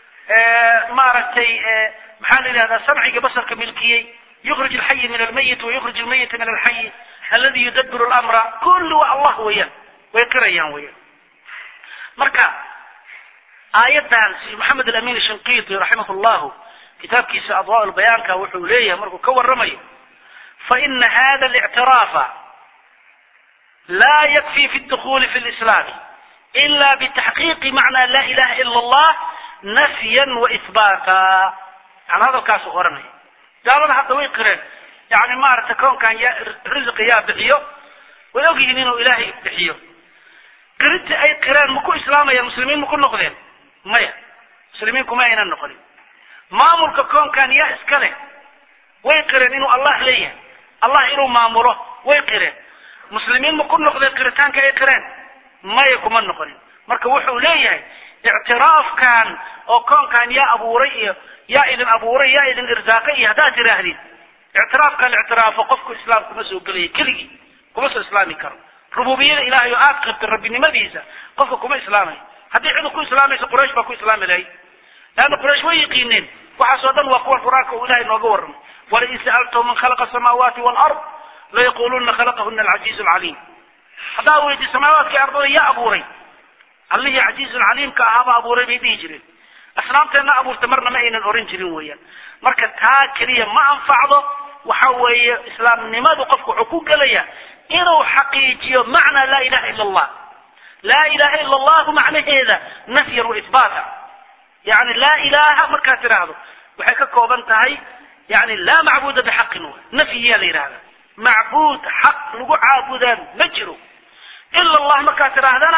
maaragtay maxaa la yidhahdaa samciga basarka milkiyey yukhrij alxayi min almayit wayukhrij almayita min alxayi aladi yudabbiru lamra kulli waa allah weeyaan way qirayaan weeyaan marka aayadan si maxamed alamin shinqiti raximah llahu kitaabkiisa adwaa lbayaanka wuxuu leeyahay markuu ka waramayo faina hada اlictiraafa laa yakfi fi اdukuli fi lislam ila bitaxqiiqi macna la ilaha ila allah nafyan waihbaata yani hadalkaasu oranaya gaalada hadda way qireen yani maaragtay koonkan ya risqi yaa bixiyo way ogyihiin inuu ilaahay bixiyo qirinta ay qireen maku islaamayaan muslimiin maku noqdeen maya muslimiin kuma aynan noqonin maamulka koonkan yaa iska leh way qireen inuu allah leeyahay allah inuu maamulo way qireen muslimiin maku noqdeen qiritaanka ay qireen maya kuma noqonin marka wuxuu leeyahay ictiraafkan oo koonkan yaa abuuray iyo yaa idin abuuray yaa idin irsaaqay iyo haddaad tiraahdid ictiraafkan ictiraafo qofku islaam kuma soo gelaya keligii kuma soo islaami karo rububiyada ilahay oo aad qirtay rabbinimadiisa qofka kuma islaamayo haddii cid ku islaamayso quraysh baa ku islaami lahay laanna quraysh way yaqiineen waxaasoo dhan waa kuwa qur-aanka uu ilahay nooga warramay walain sa'altahum man khalaqa asamaawaati waalard layaquluna khalaqahuna alcaziizu alcaliim haddaa weydi samaawaadkii ardada yaa abuuray allihii caziizu alcaliimka ahaabaa abuuray bay dhihi jireen asnaamteenna abuurta marna ma aynan oran jirin weeyaan marka taa keliya ma anfacdo waxa weeye islaamnimadu qofku wuxuu ku gelaya inuu xaqiijiyo macna laa ilaha ila allah laa ilaha ila allahu macnaheeda nafyan waihbaata yani laa ilaha markaad tiraahdo waxay ka kooban tahay yani laa macbuuda bixaqin wa nafyiyaa la yidhahda macbuud xaq lagu caabudaan ma jiro ila allah markaad tidhaahdana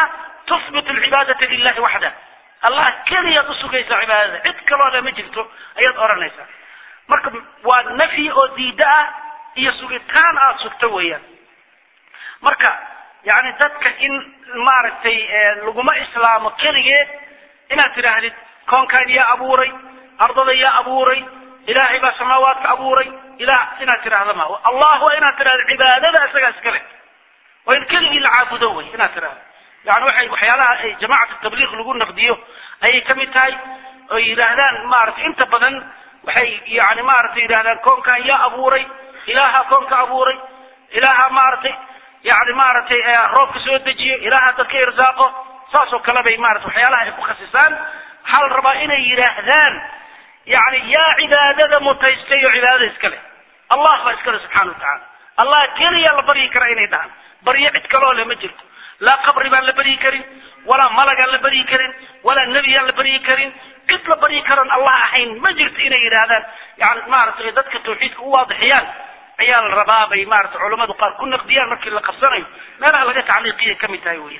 تثبت العبادة لله وحده الله كلي يسوغيس عبادة عد كلو لا مجلتو اياد اورانيسا marka waa nafi oo diida iyo sugitaan aad sugto weeyaan marka yaani dadka in maaragtay laguma islaamo kaliye inaad tiraahdo koonkan yaa abuuray ardada yaa abuuray ilaahay baa samaawaadka abuuray ilaah inaad tiraahdo ma allah waa inaad tiraahdo cibaadada asaga iskale waa in kaliye la caabudo way inaad tiraahdo يعني waxay waxyaalaha ay jamaacada tabliiq lagu naqdiyo ay kamid tahay oo yiraahdaan maarta inta badan waxay yaani maarta yiraahdaan koonkan yaa abuuray ilaaha koonka abuuray ilaaha maarta yaani maarta roobka soo dejiyo ilaaha dadka irsaaqo saasoo kala bay maarta waxyaalaha ay ku khasisaan hal raba inay yiraahdaan yaani yaa cibaadada mutaystay cibaadada iskale allah ba iskale subhanahu wa ta'ala allah kaliya la bari kara inay dhahan bari cid kale oo lama jirto لا قبر بان لبري كرين ولا ملك لبري كرين ولا نبي لبري كرين قد لبري كرين الله حين ما جرت إلى هذا يعني مارس ضدك التوحيد واضحيان عيال الربابي مارس علماء قال كنا قديان مركي اللي قصرين ما لا لقيت تعليقية كم تايوية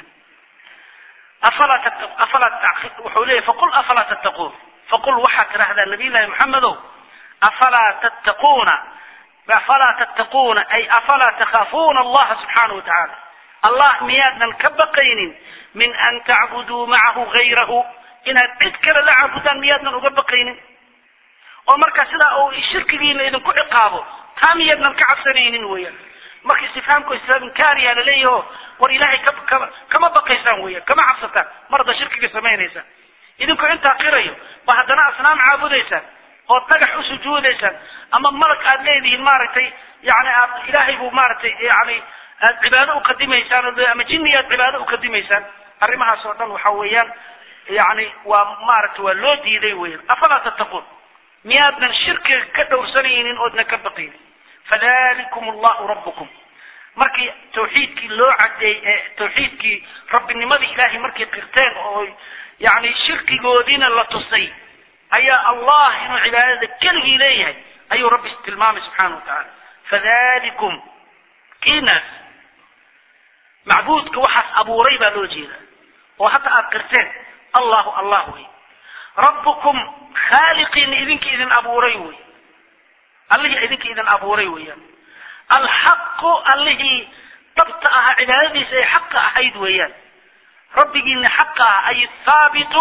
أفلا تتق... أفلا تعقيد وحوليه فقل أفلا تتقون فقل وحك هذا النبي الله محمد أفلا تتقون أفلا تتقون أي أفلا تخافون الله سبحانه وتعالى الله ميادنا كبقين من أن تعبدوا معه غيره إن تذكر لعبدا ميادنا كبقين ومركز لا أو الشرك لين إذا كل عقابه تام ميادنا كعبسنين ويا مركز استفهامكم استفهام كاري لليه والإلهي كب كما بقي سويا كما عبسته مرضى شرك كسمين إنسان إذا كنت قريه وهدنا أصنام عابد إنسان أو تجح سجود إنسان أما ملك أدليه المارتي يعني إلهي بو مارتي يعني عبادة أقدميسان أما جنيات عبادة أقدميسان أرمها صورتان وحويان يعني ومارت ولودي ذيوين أفلا تتقون ميادنا الشرك كدور سنين أدنا كبقين فذلكم الله ربكم مركي توحيدك لو عدي توحيدك رب النمذي إلهي مركي قرتين يعني الشرك قودين الله تصي أي الله إنه عبادة كله إليه أي رب استلمام سبحانه وتعالى فذلكم كيناس معبودك وحس أبو ريبا لوجينا وحتى أذكرتين الله الله وي ربكم خالقين إذنك إذن أبو ريوي الله إذنك إذن أبو ريوي الحق الله تبتأها عبادي سي حق أحيد ويان ربك إن حقها أي الثابت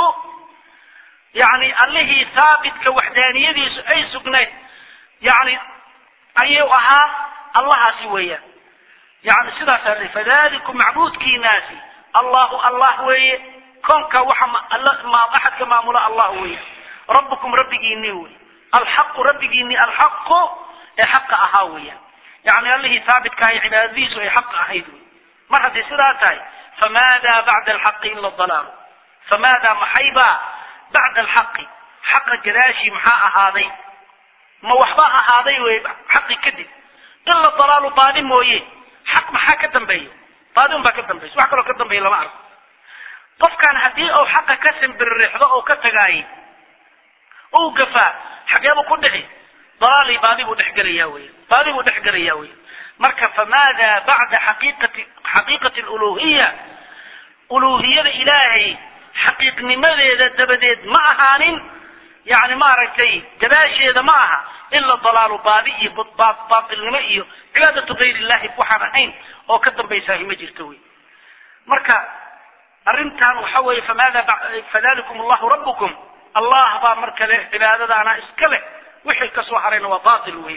يعني الله ثابت كوحدانية أي سكنات يعني أيها الله سويا يعني سيدا سألي فذلكم معبود كي ناسي الله الله وي كونك وحما الله ما أحد كما ملا الله وي ربكم ربك إني وي الحق ربك إني الحق حق أهاويا يعني الله ثابت كاي عباديس وحق أهيدوي مرة سيدا تاي فماذا بعد الحق إلا الضلال فماذا محيبا بعد الحق حق جراشي محاء هذي ما وحباها هذي وي حق كذب إلا الضلال ظالم وي حق ما حكى تنبيه طادم بك تنبيه سواء كانوا كتنبيه لما أعرف قف كان هدي أو حق كسم بالرحضة أو كتجاي أو قفا حقيقة كله ضلالي بادي ودحجر ياوي بادي ودحجر ياوي مركب فماذا بعد حقيقة حقيقة الألوهية ألوهية الإلهي حقيقة لماذا تبدد معها يعني ما رأيتي جداشي هذا معها إلا الضلال بادي باطل نمئي عبادة غير الله بوحرين أو كذب بيساه مجرتوي مركا أرنتان وحوي فماذا فذلكم الله ربكم الله با مركا له عبادة أنا اسكله وحي كسو حرين وباطل وهي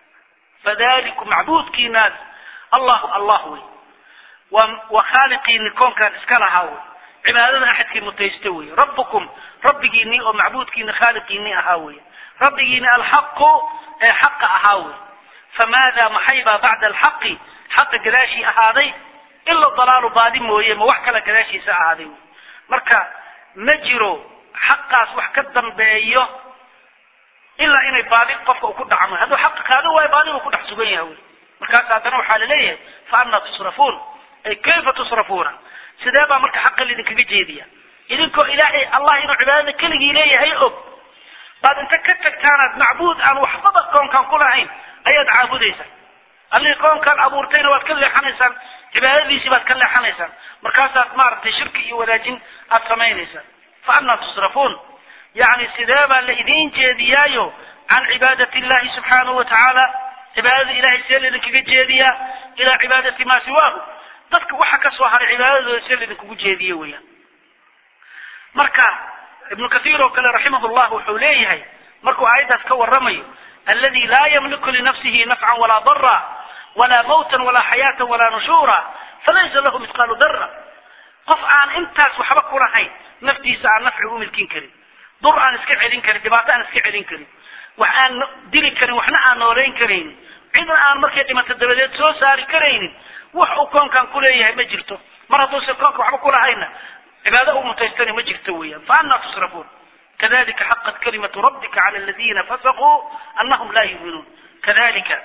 فذلكم معبود كيناز الله الله وي وخالقين كون كان اسكلها هو عبادة أحد كي متيستوي ربكم ربكيني ومعبودكيني خالقيني أهاوي ربكيني الحق حق أهاوي فماذا محيبا بعد الحق حق قراشي أهاضي إلا الضلال بادم وهي موحكة قراشي سأهاضي مركا نجرو حقاس وحكدن بأيه إلا إني بادم قفك وكد عمل هذا حق قالوا وهي بادم وكد حسوبين هاوي مركا سادنوا حال ليه فأنا تصرفون أي كيف تصرفون سدابا مركا حق اللي ذنك بجيدية إذنكو إلهي الله إنو عبادة كله إليه هي أب بعد أنت كتك كانت معبود أن وحفظك كون كان كل عين أياد عابديسا اللي كون كان أبورتين والكل حنسا cibaadadiisi baad ka leexanaysaan markaasaad maaragtay shirki iyo wadaajin aad samaynaysaa fa annaa tusrafuun yani sidee baa la idiin jeediyaayo can cibaadati illahi subxaanahu watacaala cibaadada ilahay see laydinkaga jeediyaa ilaa cibaadati maa siwaahu dadka waxa ka soo haray cibaadadooda see laydinkugu jeediye weeyaan marka ibnu kathiir oo kale raximahullah wuxuu leeyahay markuu aayaddaas ka warramayo alladii laa yamliku linafsihi nafcan walaa dara walaa mawtan walaa xayaatan walaa nushuura falaysa lahu mithqaalu dara qof aan intaas waxba kulahayn naftiisa aan nafci u milkin karin dur aan iska celin karin dhibaato aan iska celin karin wax aan dili karin waxna aan nooleyn karaynin cidna aan markay dhimato dabadeed soo saari karaynin wax uu koonkan kuleeyahay ma jirto mar hadduusan koonka waxba kulahayna cibaado u mutaystani ma jirto weeyaan fa annaa tusrafuun kadalika xaqat kalimatu rabbika cala aladiina fasaquu annahum laa yu'minuun kadalika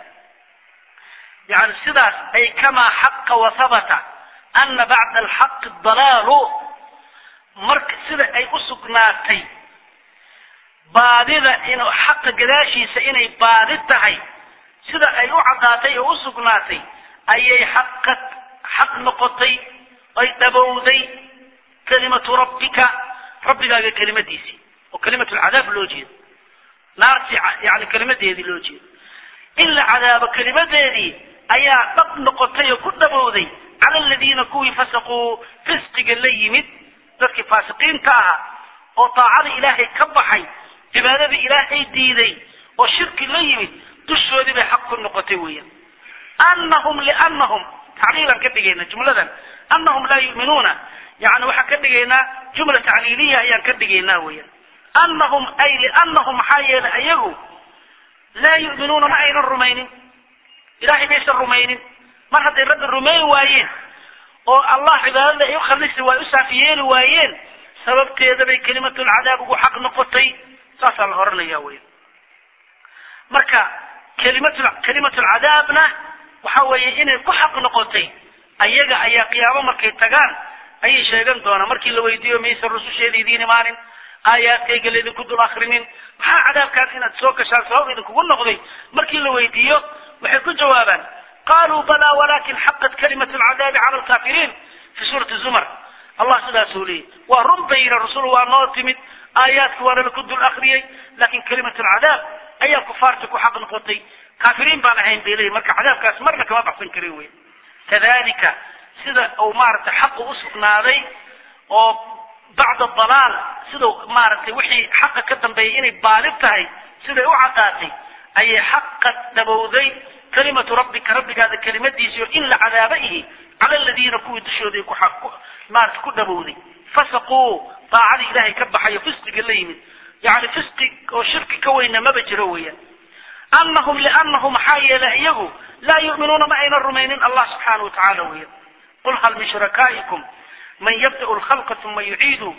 yani sidaas ay kamaa xaqa wahabata ana bacda alxaqi dalaalu marka sida ay u sugnaatay baadida in xaqa gadaashiisa inay baadi tahay sida ay u caddaatay oo u sugnaatay ayay xaqad xaq noqotay ay dhabowday kalimatu rabbika rabbigaaga kelimadiisii oo kalimatu alcadaab loo jeedo naarti yani kelimadeedii loo jeedo in la cadaabo kelimadeedii ayaa dhab noqotay oo ku dhabowday cala aladiina kuwii fasaquu fisqiga la yimid dadkii faasiqiinta ahaa oo taacada ilaahay ka baxay cibaadadii ilaahay diiday oo shirki la yimid dushoodii bay xaq ku noqotay weeyaan annahum liannahum tacliilan ka dhigayna jumladan annahum laa yu'minuuna yani waxaan ka dhigaynaa jumla tacliiliya ayaan ka dhigaynaa weeyaan annahum ay liannahum maxaa yeelay ayagu laa yu'minuuna ma aynan rumaynin ilahay maysan rumaynin mar hadday rabbi rumayn waayeen oo allah cibaadada ay u khalisi waay u saafi yeeli waayeen sababteeda bay kelimatulcadaab ugu xaq noqotay saasaa la oranaya weya marka kelimatu kelimatulcadaabna waxa weeye inay ku xaq noqotay ayaga ayaa qiyaamo markay tagaan ayay sheegan doonaa markii la weydiiyo maysan rususheeda idiin imaanin aayaadkayga laydinku dul akrinin maxaa cadaabkaas inaad soo gashaan sabab idinkugu noqday markii la weydiiyo waxay ku jawaabaan qaluu balaa walakin xaqat kalimatu alcadaabi cala alkaafiriin fi suurati zumar allah sidaasuu leeyay waa run bayna rasul waa noo timid aayaadka waana laku dul akriyey lakin kalimatu alcadaab ayaa kufaarta ku xaq noqotay kaafiriin baan ahayn bay leeyihin marka cadaabkaas marna kama baxsan karin wey kadalika sida uu maaragtay xaqu usugnaaday oo bacda dalaal sida maaragtay wixii xaqa ka dambeeyay inay baalib tahay siday u cadaatay ayay xaqa dhabowday kalimatu rabbika rabbigaada kelimadiisii oo in la cadaabayihi cala aladiina kuwii dushooday ku maaragtay ku dhabowday fasaquu daacadii ilaahay ka baxayo fisqiga la yimid yani fisqi oo shirki ka weyna maba jiro weeyaan annahum liannahum maxaa yeelay iyagu laa yu'minuuna ma aynan rumaynin allah subxaanahu watacaala weeyaan qul hal min shurakaa'ikum man yabda'u alkhalqa uma yuciidu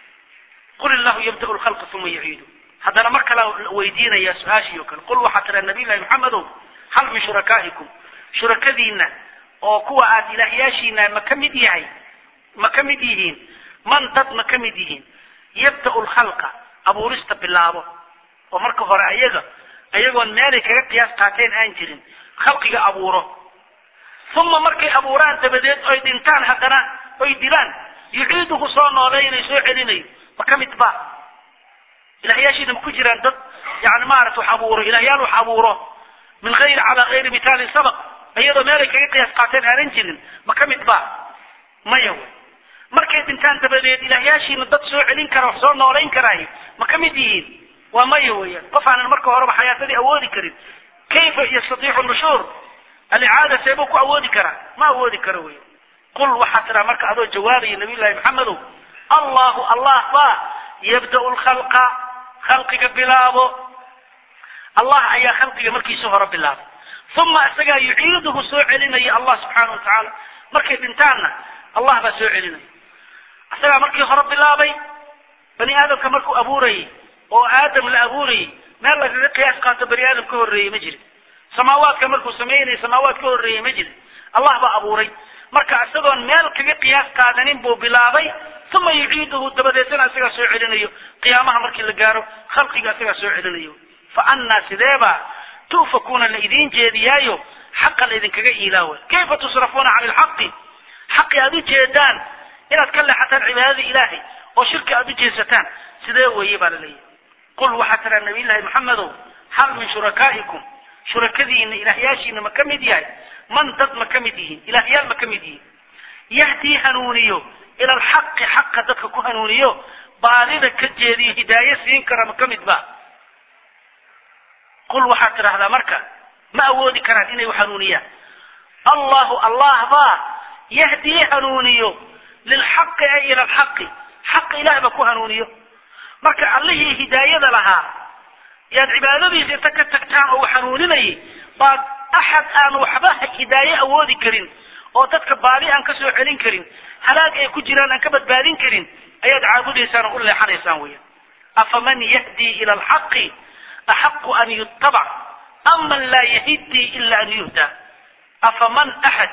qul illahu yabda'u alkhalqa uma yuciidu haddana mar kala weydiinaya su-aashii oo kale qul waxaa tiraa nabiy llahi maxamedow hal min shurakaa'ikum shurakadiina oo kuwa aad ilaahyaashiina ma ka mid yahay ma ka mid yihiin man dad ma ka mid yihiin yabda'u alkhalqa abuurista bilaabo oo marka hore ayaga ayagoon meelay kaga qiyaas qaateen aan jirin khalqiga abuuro uma markay abuuraan dabadeed oy dhintaan haddana oy dilaan yuciiduhu soo nooleynay soo celinayo ma ka mid ba ilaahyaashiina ma ku jiraan dad yani maarata wax abuuro ilaahyaal wax abuuro min hayri calaa hayri mitaalin sabaq iyadoo meelay kaga qiyaas qaateen aanan jirin ma ka mid ba maya wy markay dhintaan dabadeed ilaahyaashiina dad soo celin kara wax soo nooleyn karaayo ma ka mid yihiin waa maya weeyaan qof aanan marka horeba xayaatadii awoodi karin kayfa yastatiixu nushuur alicaada seebuu ku awoodi karaa ma awoodi karo weya qul waxaa tiraa marka adoo jawaabaya nabiy llahi maxamedow allahu allah ba yabda'u lkhalqa khalqiga bilaabo allah ayaa khalqiga markiisa hore bilaabay uma isagaa yuciiduhu soo celinaya allah subxaana watacaala markay dhintaanna allah baa soo celinaya isagaa markii hore bilaabay bani aadamka markuu abuurayay oo aadam la abuurayay meel lagaga qiyaas qaato bani aadam ka horreeyey ma jirin samaawaadka markuu sameynaya samaawaad ka horreeyey ma jirin allah baa abuuray marka isagoon meel kaga qiyaas qaadanin buu bilaabay uma yuciiduhu dabadeetana isagaa soo celinayo qiyaamaha markii la gaaro khalqiga isagaa soo celinayo fa annaa sideeba tu'fakuuna la idiin jeediyaayo حقا إذن كجيلاوة كيف تصرفون عن الحق حق أبي جيدان إن أتكلم حتى العبادة إلهي وشرك أبي جيستان سيده ويبال لي قل وحتى النبي الله محمد هل من شركائكم شركذين إلهياشين مكمدياي من ضد مكمديه إلهيال مكمديه يهدي هنونيو إلى الحق حق ضدك كهنونيو بالذ كجيدي هداية سينكر مكمد با قل وحتى هذا مركا ما أودي كران إني وحنونيا الله الله با يهدي هنونيو للحق أي إلى الحق حق إله بكو هنونيو مركا الله هداية لها يا عبادة ذي تكتكتان أو حنونيني بعد أحد أن وحبه هداية أودي كرين أو تتكبالي أن كسو علين كرين هلاك أي كجران أن كبت بالين كرين أياد عابد إنسان أقول لي حر إنسان ويا أفمن يهدي إلى الحق أحق أن يتبع أما لا يهدي إلا أن يهدى أفمن أحد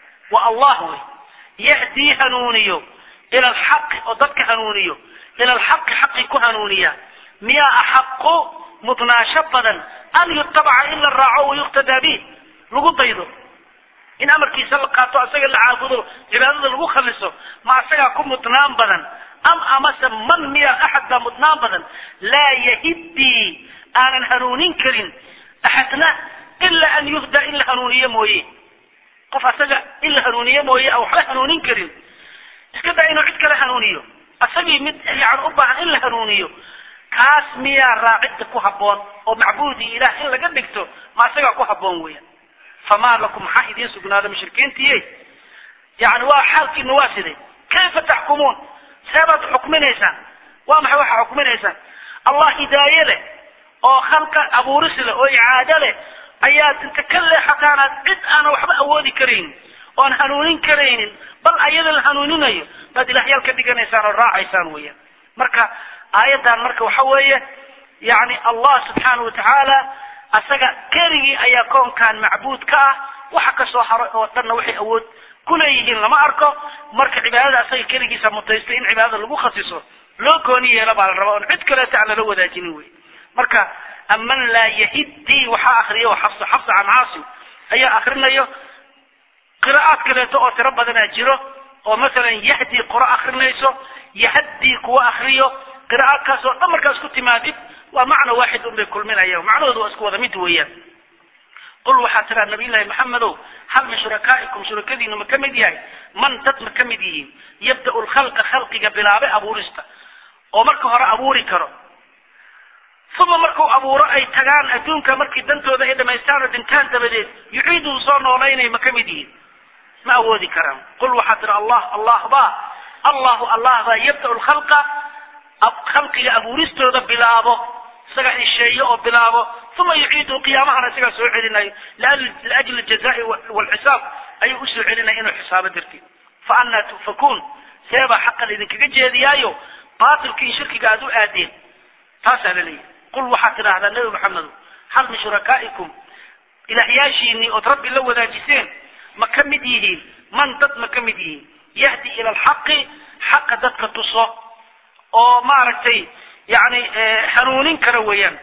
والله يهدي هنونيو إلى الحق وضدك هنونيو إلى الحق حق كهنونيا ميا أحق متناشبا أن يتبع إلا الرعو ويقتدى به لقو ضيضه إن أمر كيسا لقاتو أساق اللي عابدو عبادة لقو خلصه ما أساق كم متنام بدن أم أمس من ميا أحد متنام بدن لا يهدي آنا هنونين كرين أحدنا إلا أن يهدى إلا هنونية مويه قف أساق إلا هنونية مويه أو حلا هنونين كرين إسكدا إنو عدك لهنونيو أساقي مد يعني أبعا إلا هنونيو كاس ميا راعد كو حبون ومعبودي إله إلا قد نكتو ما أساق كو حبون ويا فما لكم حائدين سقنا هذا مشركين تيه يعني وحالك النواسدي كيف تحكمون سبب حكمين إيسان وما هو حكمين إيسان الله هداية له أو خلق أبو رسل أو إعادة له أيات انت كل حتى أنا عد أنا وحب أودي كرين وأن هنونين كرين بل أيضا الهنونين أيه بدي لحيال كدقان إيسان الراعي إيسان ويا مركا آيات مركا وحوية يعني الله سبحانه وتعالى أسجى كريه أيكون كان معبود كه وحكى صحراء وطن وحي أود كل يجين لما أركو مركب عبادة أسجى كريه سمتيستين عبادة اللي مخصصه لو كوني يلعب على الربان عد كلا تعالى لو ذا جنوي مركب أمن لا يهدي وحا آخرية وحفص حفص عن عاصم أي آخرنا يو قراءات كذا تؤثر ربنا جيره ومثلا يهدي قراءة آخرنا يسو يهدي قوة آخرية قراءات كاسو أمر كاسو تمادي ومعنى واحد بكل من أيام معنى ذو أسكو ذا متويا قل وحتى النبي الله محمد هل من شركائكم شركائي مكمدياي من تت مكمديه يبدأ الخلق خلق بلا أبو رستا ومركو هرا أبو ركرو ثم مركو أبو رأي تغان أدونك مركي دنتو ذا إذا ما يستعرض إنتان تبديد يعيدوا صورنا ولينا مكمديه ما هو ذكرهم قل وحتى الله الله با الله الله با يبدأ الخلق خلق أبو رستا ذا بلا أبو سجع الشيء أو بلابه ثم يعيد قيامها سجع سعيدنا لأجل الجزاء والحساب أي أسر علينا إنه حساب درتي فأنا تفكون سيبا حقا إذن كجي ديايو باطل كي شرك قادوا آدين تاسأل لي قل وحكنا على النبي محمد هل من شركائكم إلى حياشي إني أتربي لو ذا جسين مكمديه من ضد مكمديه يهدي إلى الحق حق ضدك تصو أو ما ركتي يعني حنونين كرويان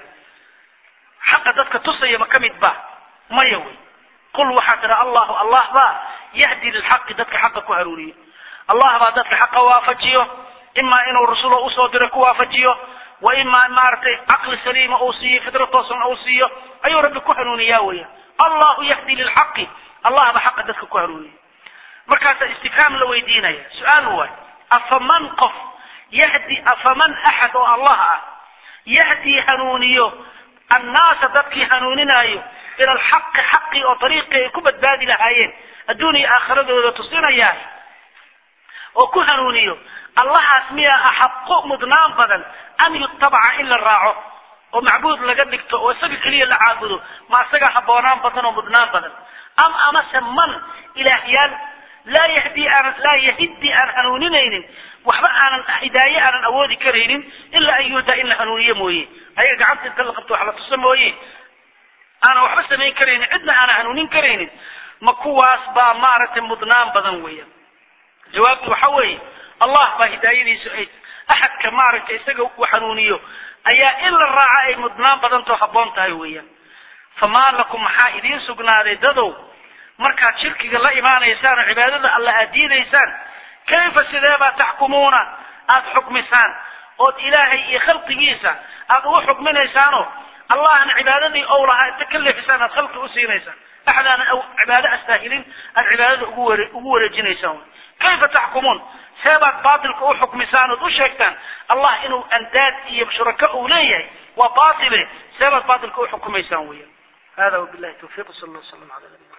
حق ذاتك تصي مكمد با ما يوي قل وحتى الله الله با يهدي للحق ذاتك حقك وحنوني الله با ذاتك حق وافجيه إما إنه الرسول أصدرك وافجيه وإما مارتي عقل سليم أوصيه فدرة توصل أوصيه أي ربك وحنوني ياوي الله يهدي للحق الله با حق ذاتك وحنوني مركز استفهام لو يدينا سؤال هو أفمن قف يهدي أفمن أحد الله يهدي هنونيو الناس ذاتك هنونينايو إلى الحق حقي وطريقي كبت بادي لهايين الدنيا آخرة وتصير إياه وكو هنونيو الله اسميه أحق مضنان بدل أن يتبع إلا الراعو ومعبود لقدك وسبق لي اللي عابده ما سقى حبونان بدل ومضنان بدل أم أمس من إلهيان لا يهدي أن لا يهدي أن هنونينين وحبا أنا هداية أنا أودي كرينين إلا أن يهدى إلا هنونية مويه أي قعدت تلقبتوا على تصمويه أنا وحبا سمين كرينين عدنا أنا هنونين كرينين مكواس با مارة مضنان بدنوية جوابت وحوي الله با هداية سؤال أحد كمارة يسقى وحنونيه أي إلا الراعي مضنان بدنتو حبون تايوية famaa lakum maxaa idiin sugnaaday dadow markaad shirkiga la imaanaysaan oo cibaadada alla aad diidaysaan kayfa sidee baa taxkumuuna aad xukmisaan ood ilaahay iyo khalqigiisa aad ugu xukminaysaanoo allahna cibaadadii ou lahaa inta ka leefisaan aad khalqi u siinaysaan axdaana cibaado astaahilin aad cibaadada ugu ware ugu wareejinaysaan kayfa taxkumuun seebaad baatilka u xukmisaan ood u sheegtaan allah inuu andaad iyo shuraka uu leeyahay waa baatile seebaad baatilka u xukumaysaan weya hada wabillahi tawfiiq sala allahu wasalam ala nabiyina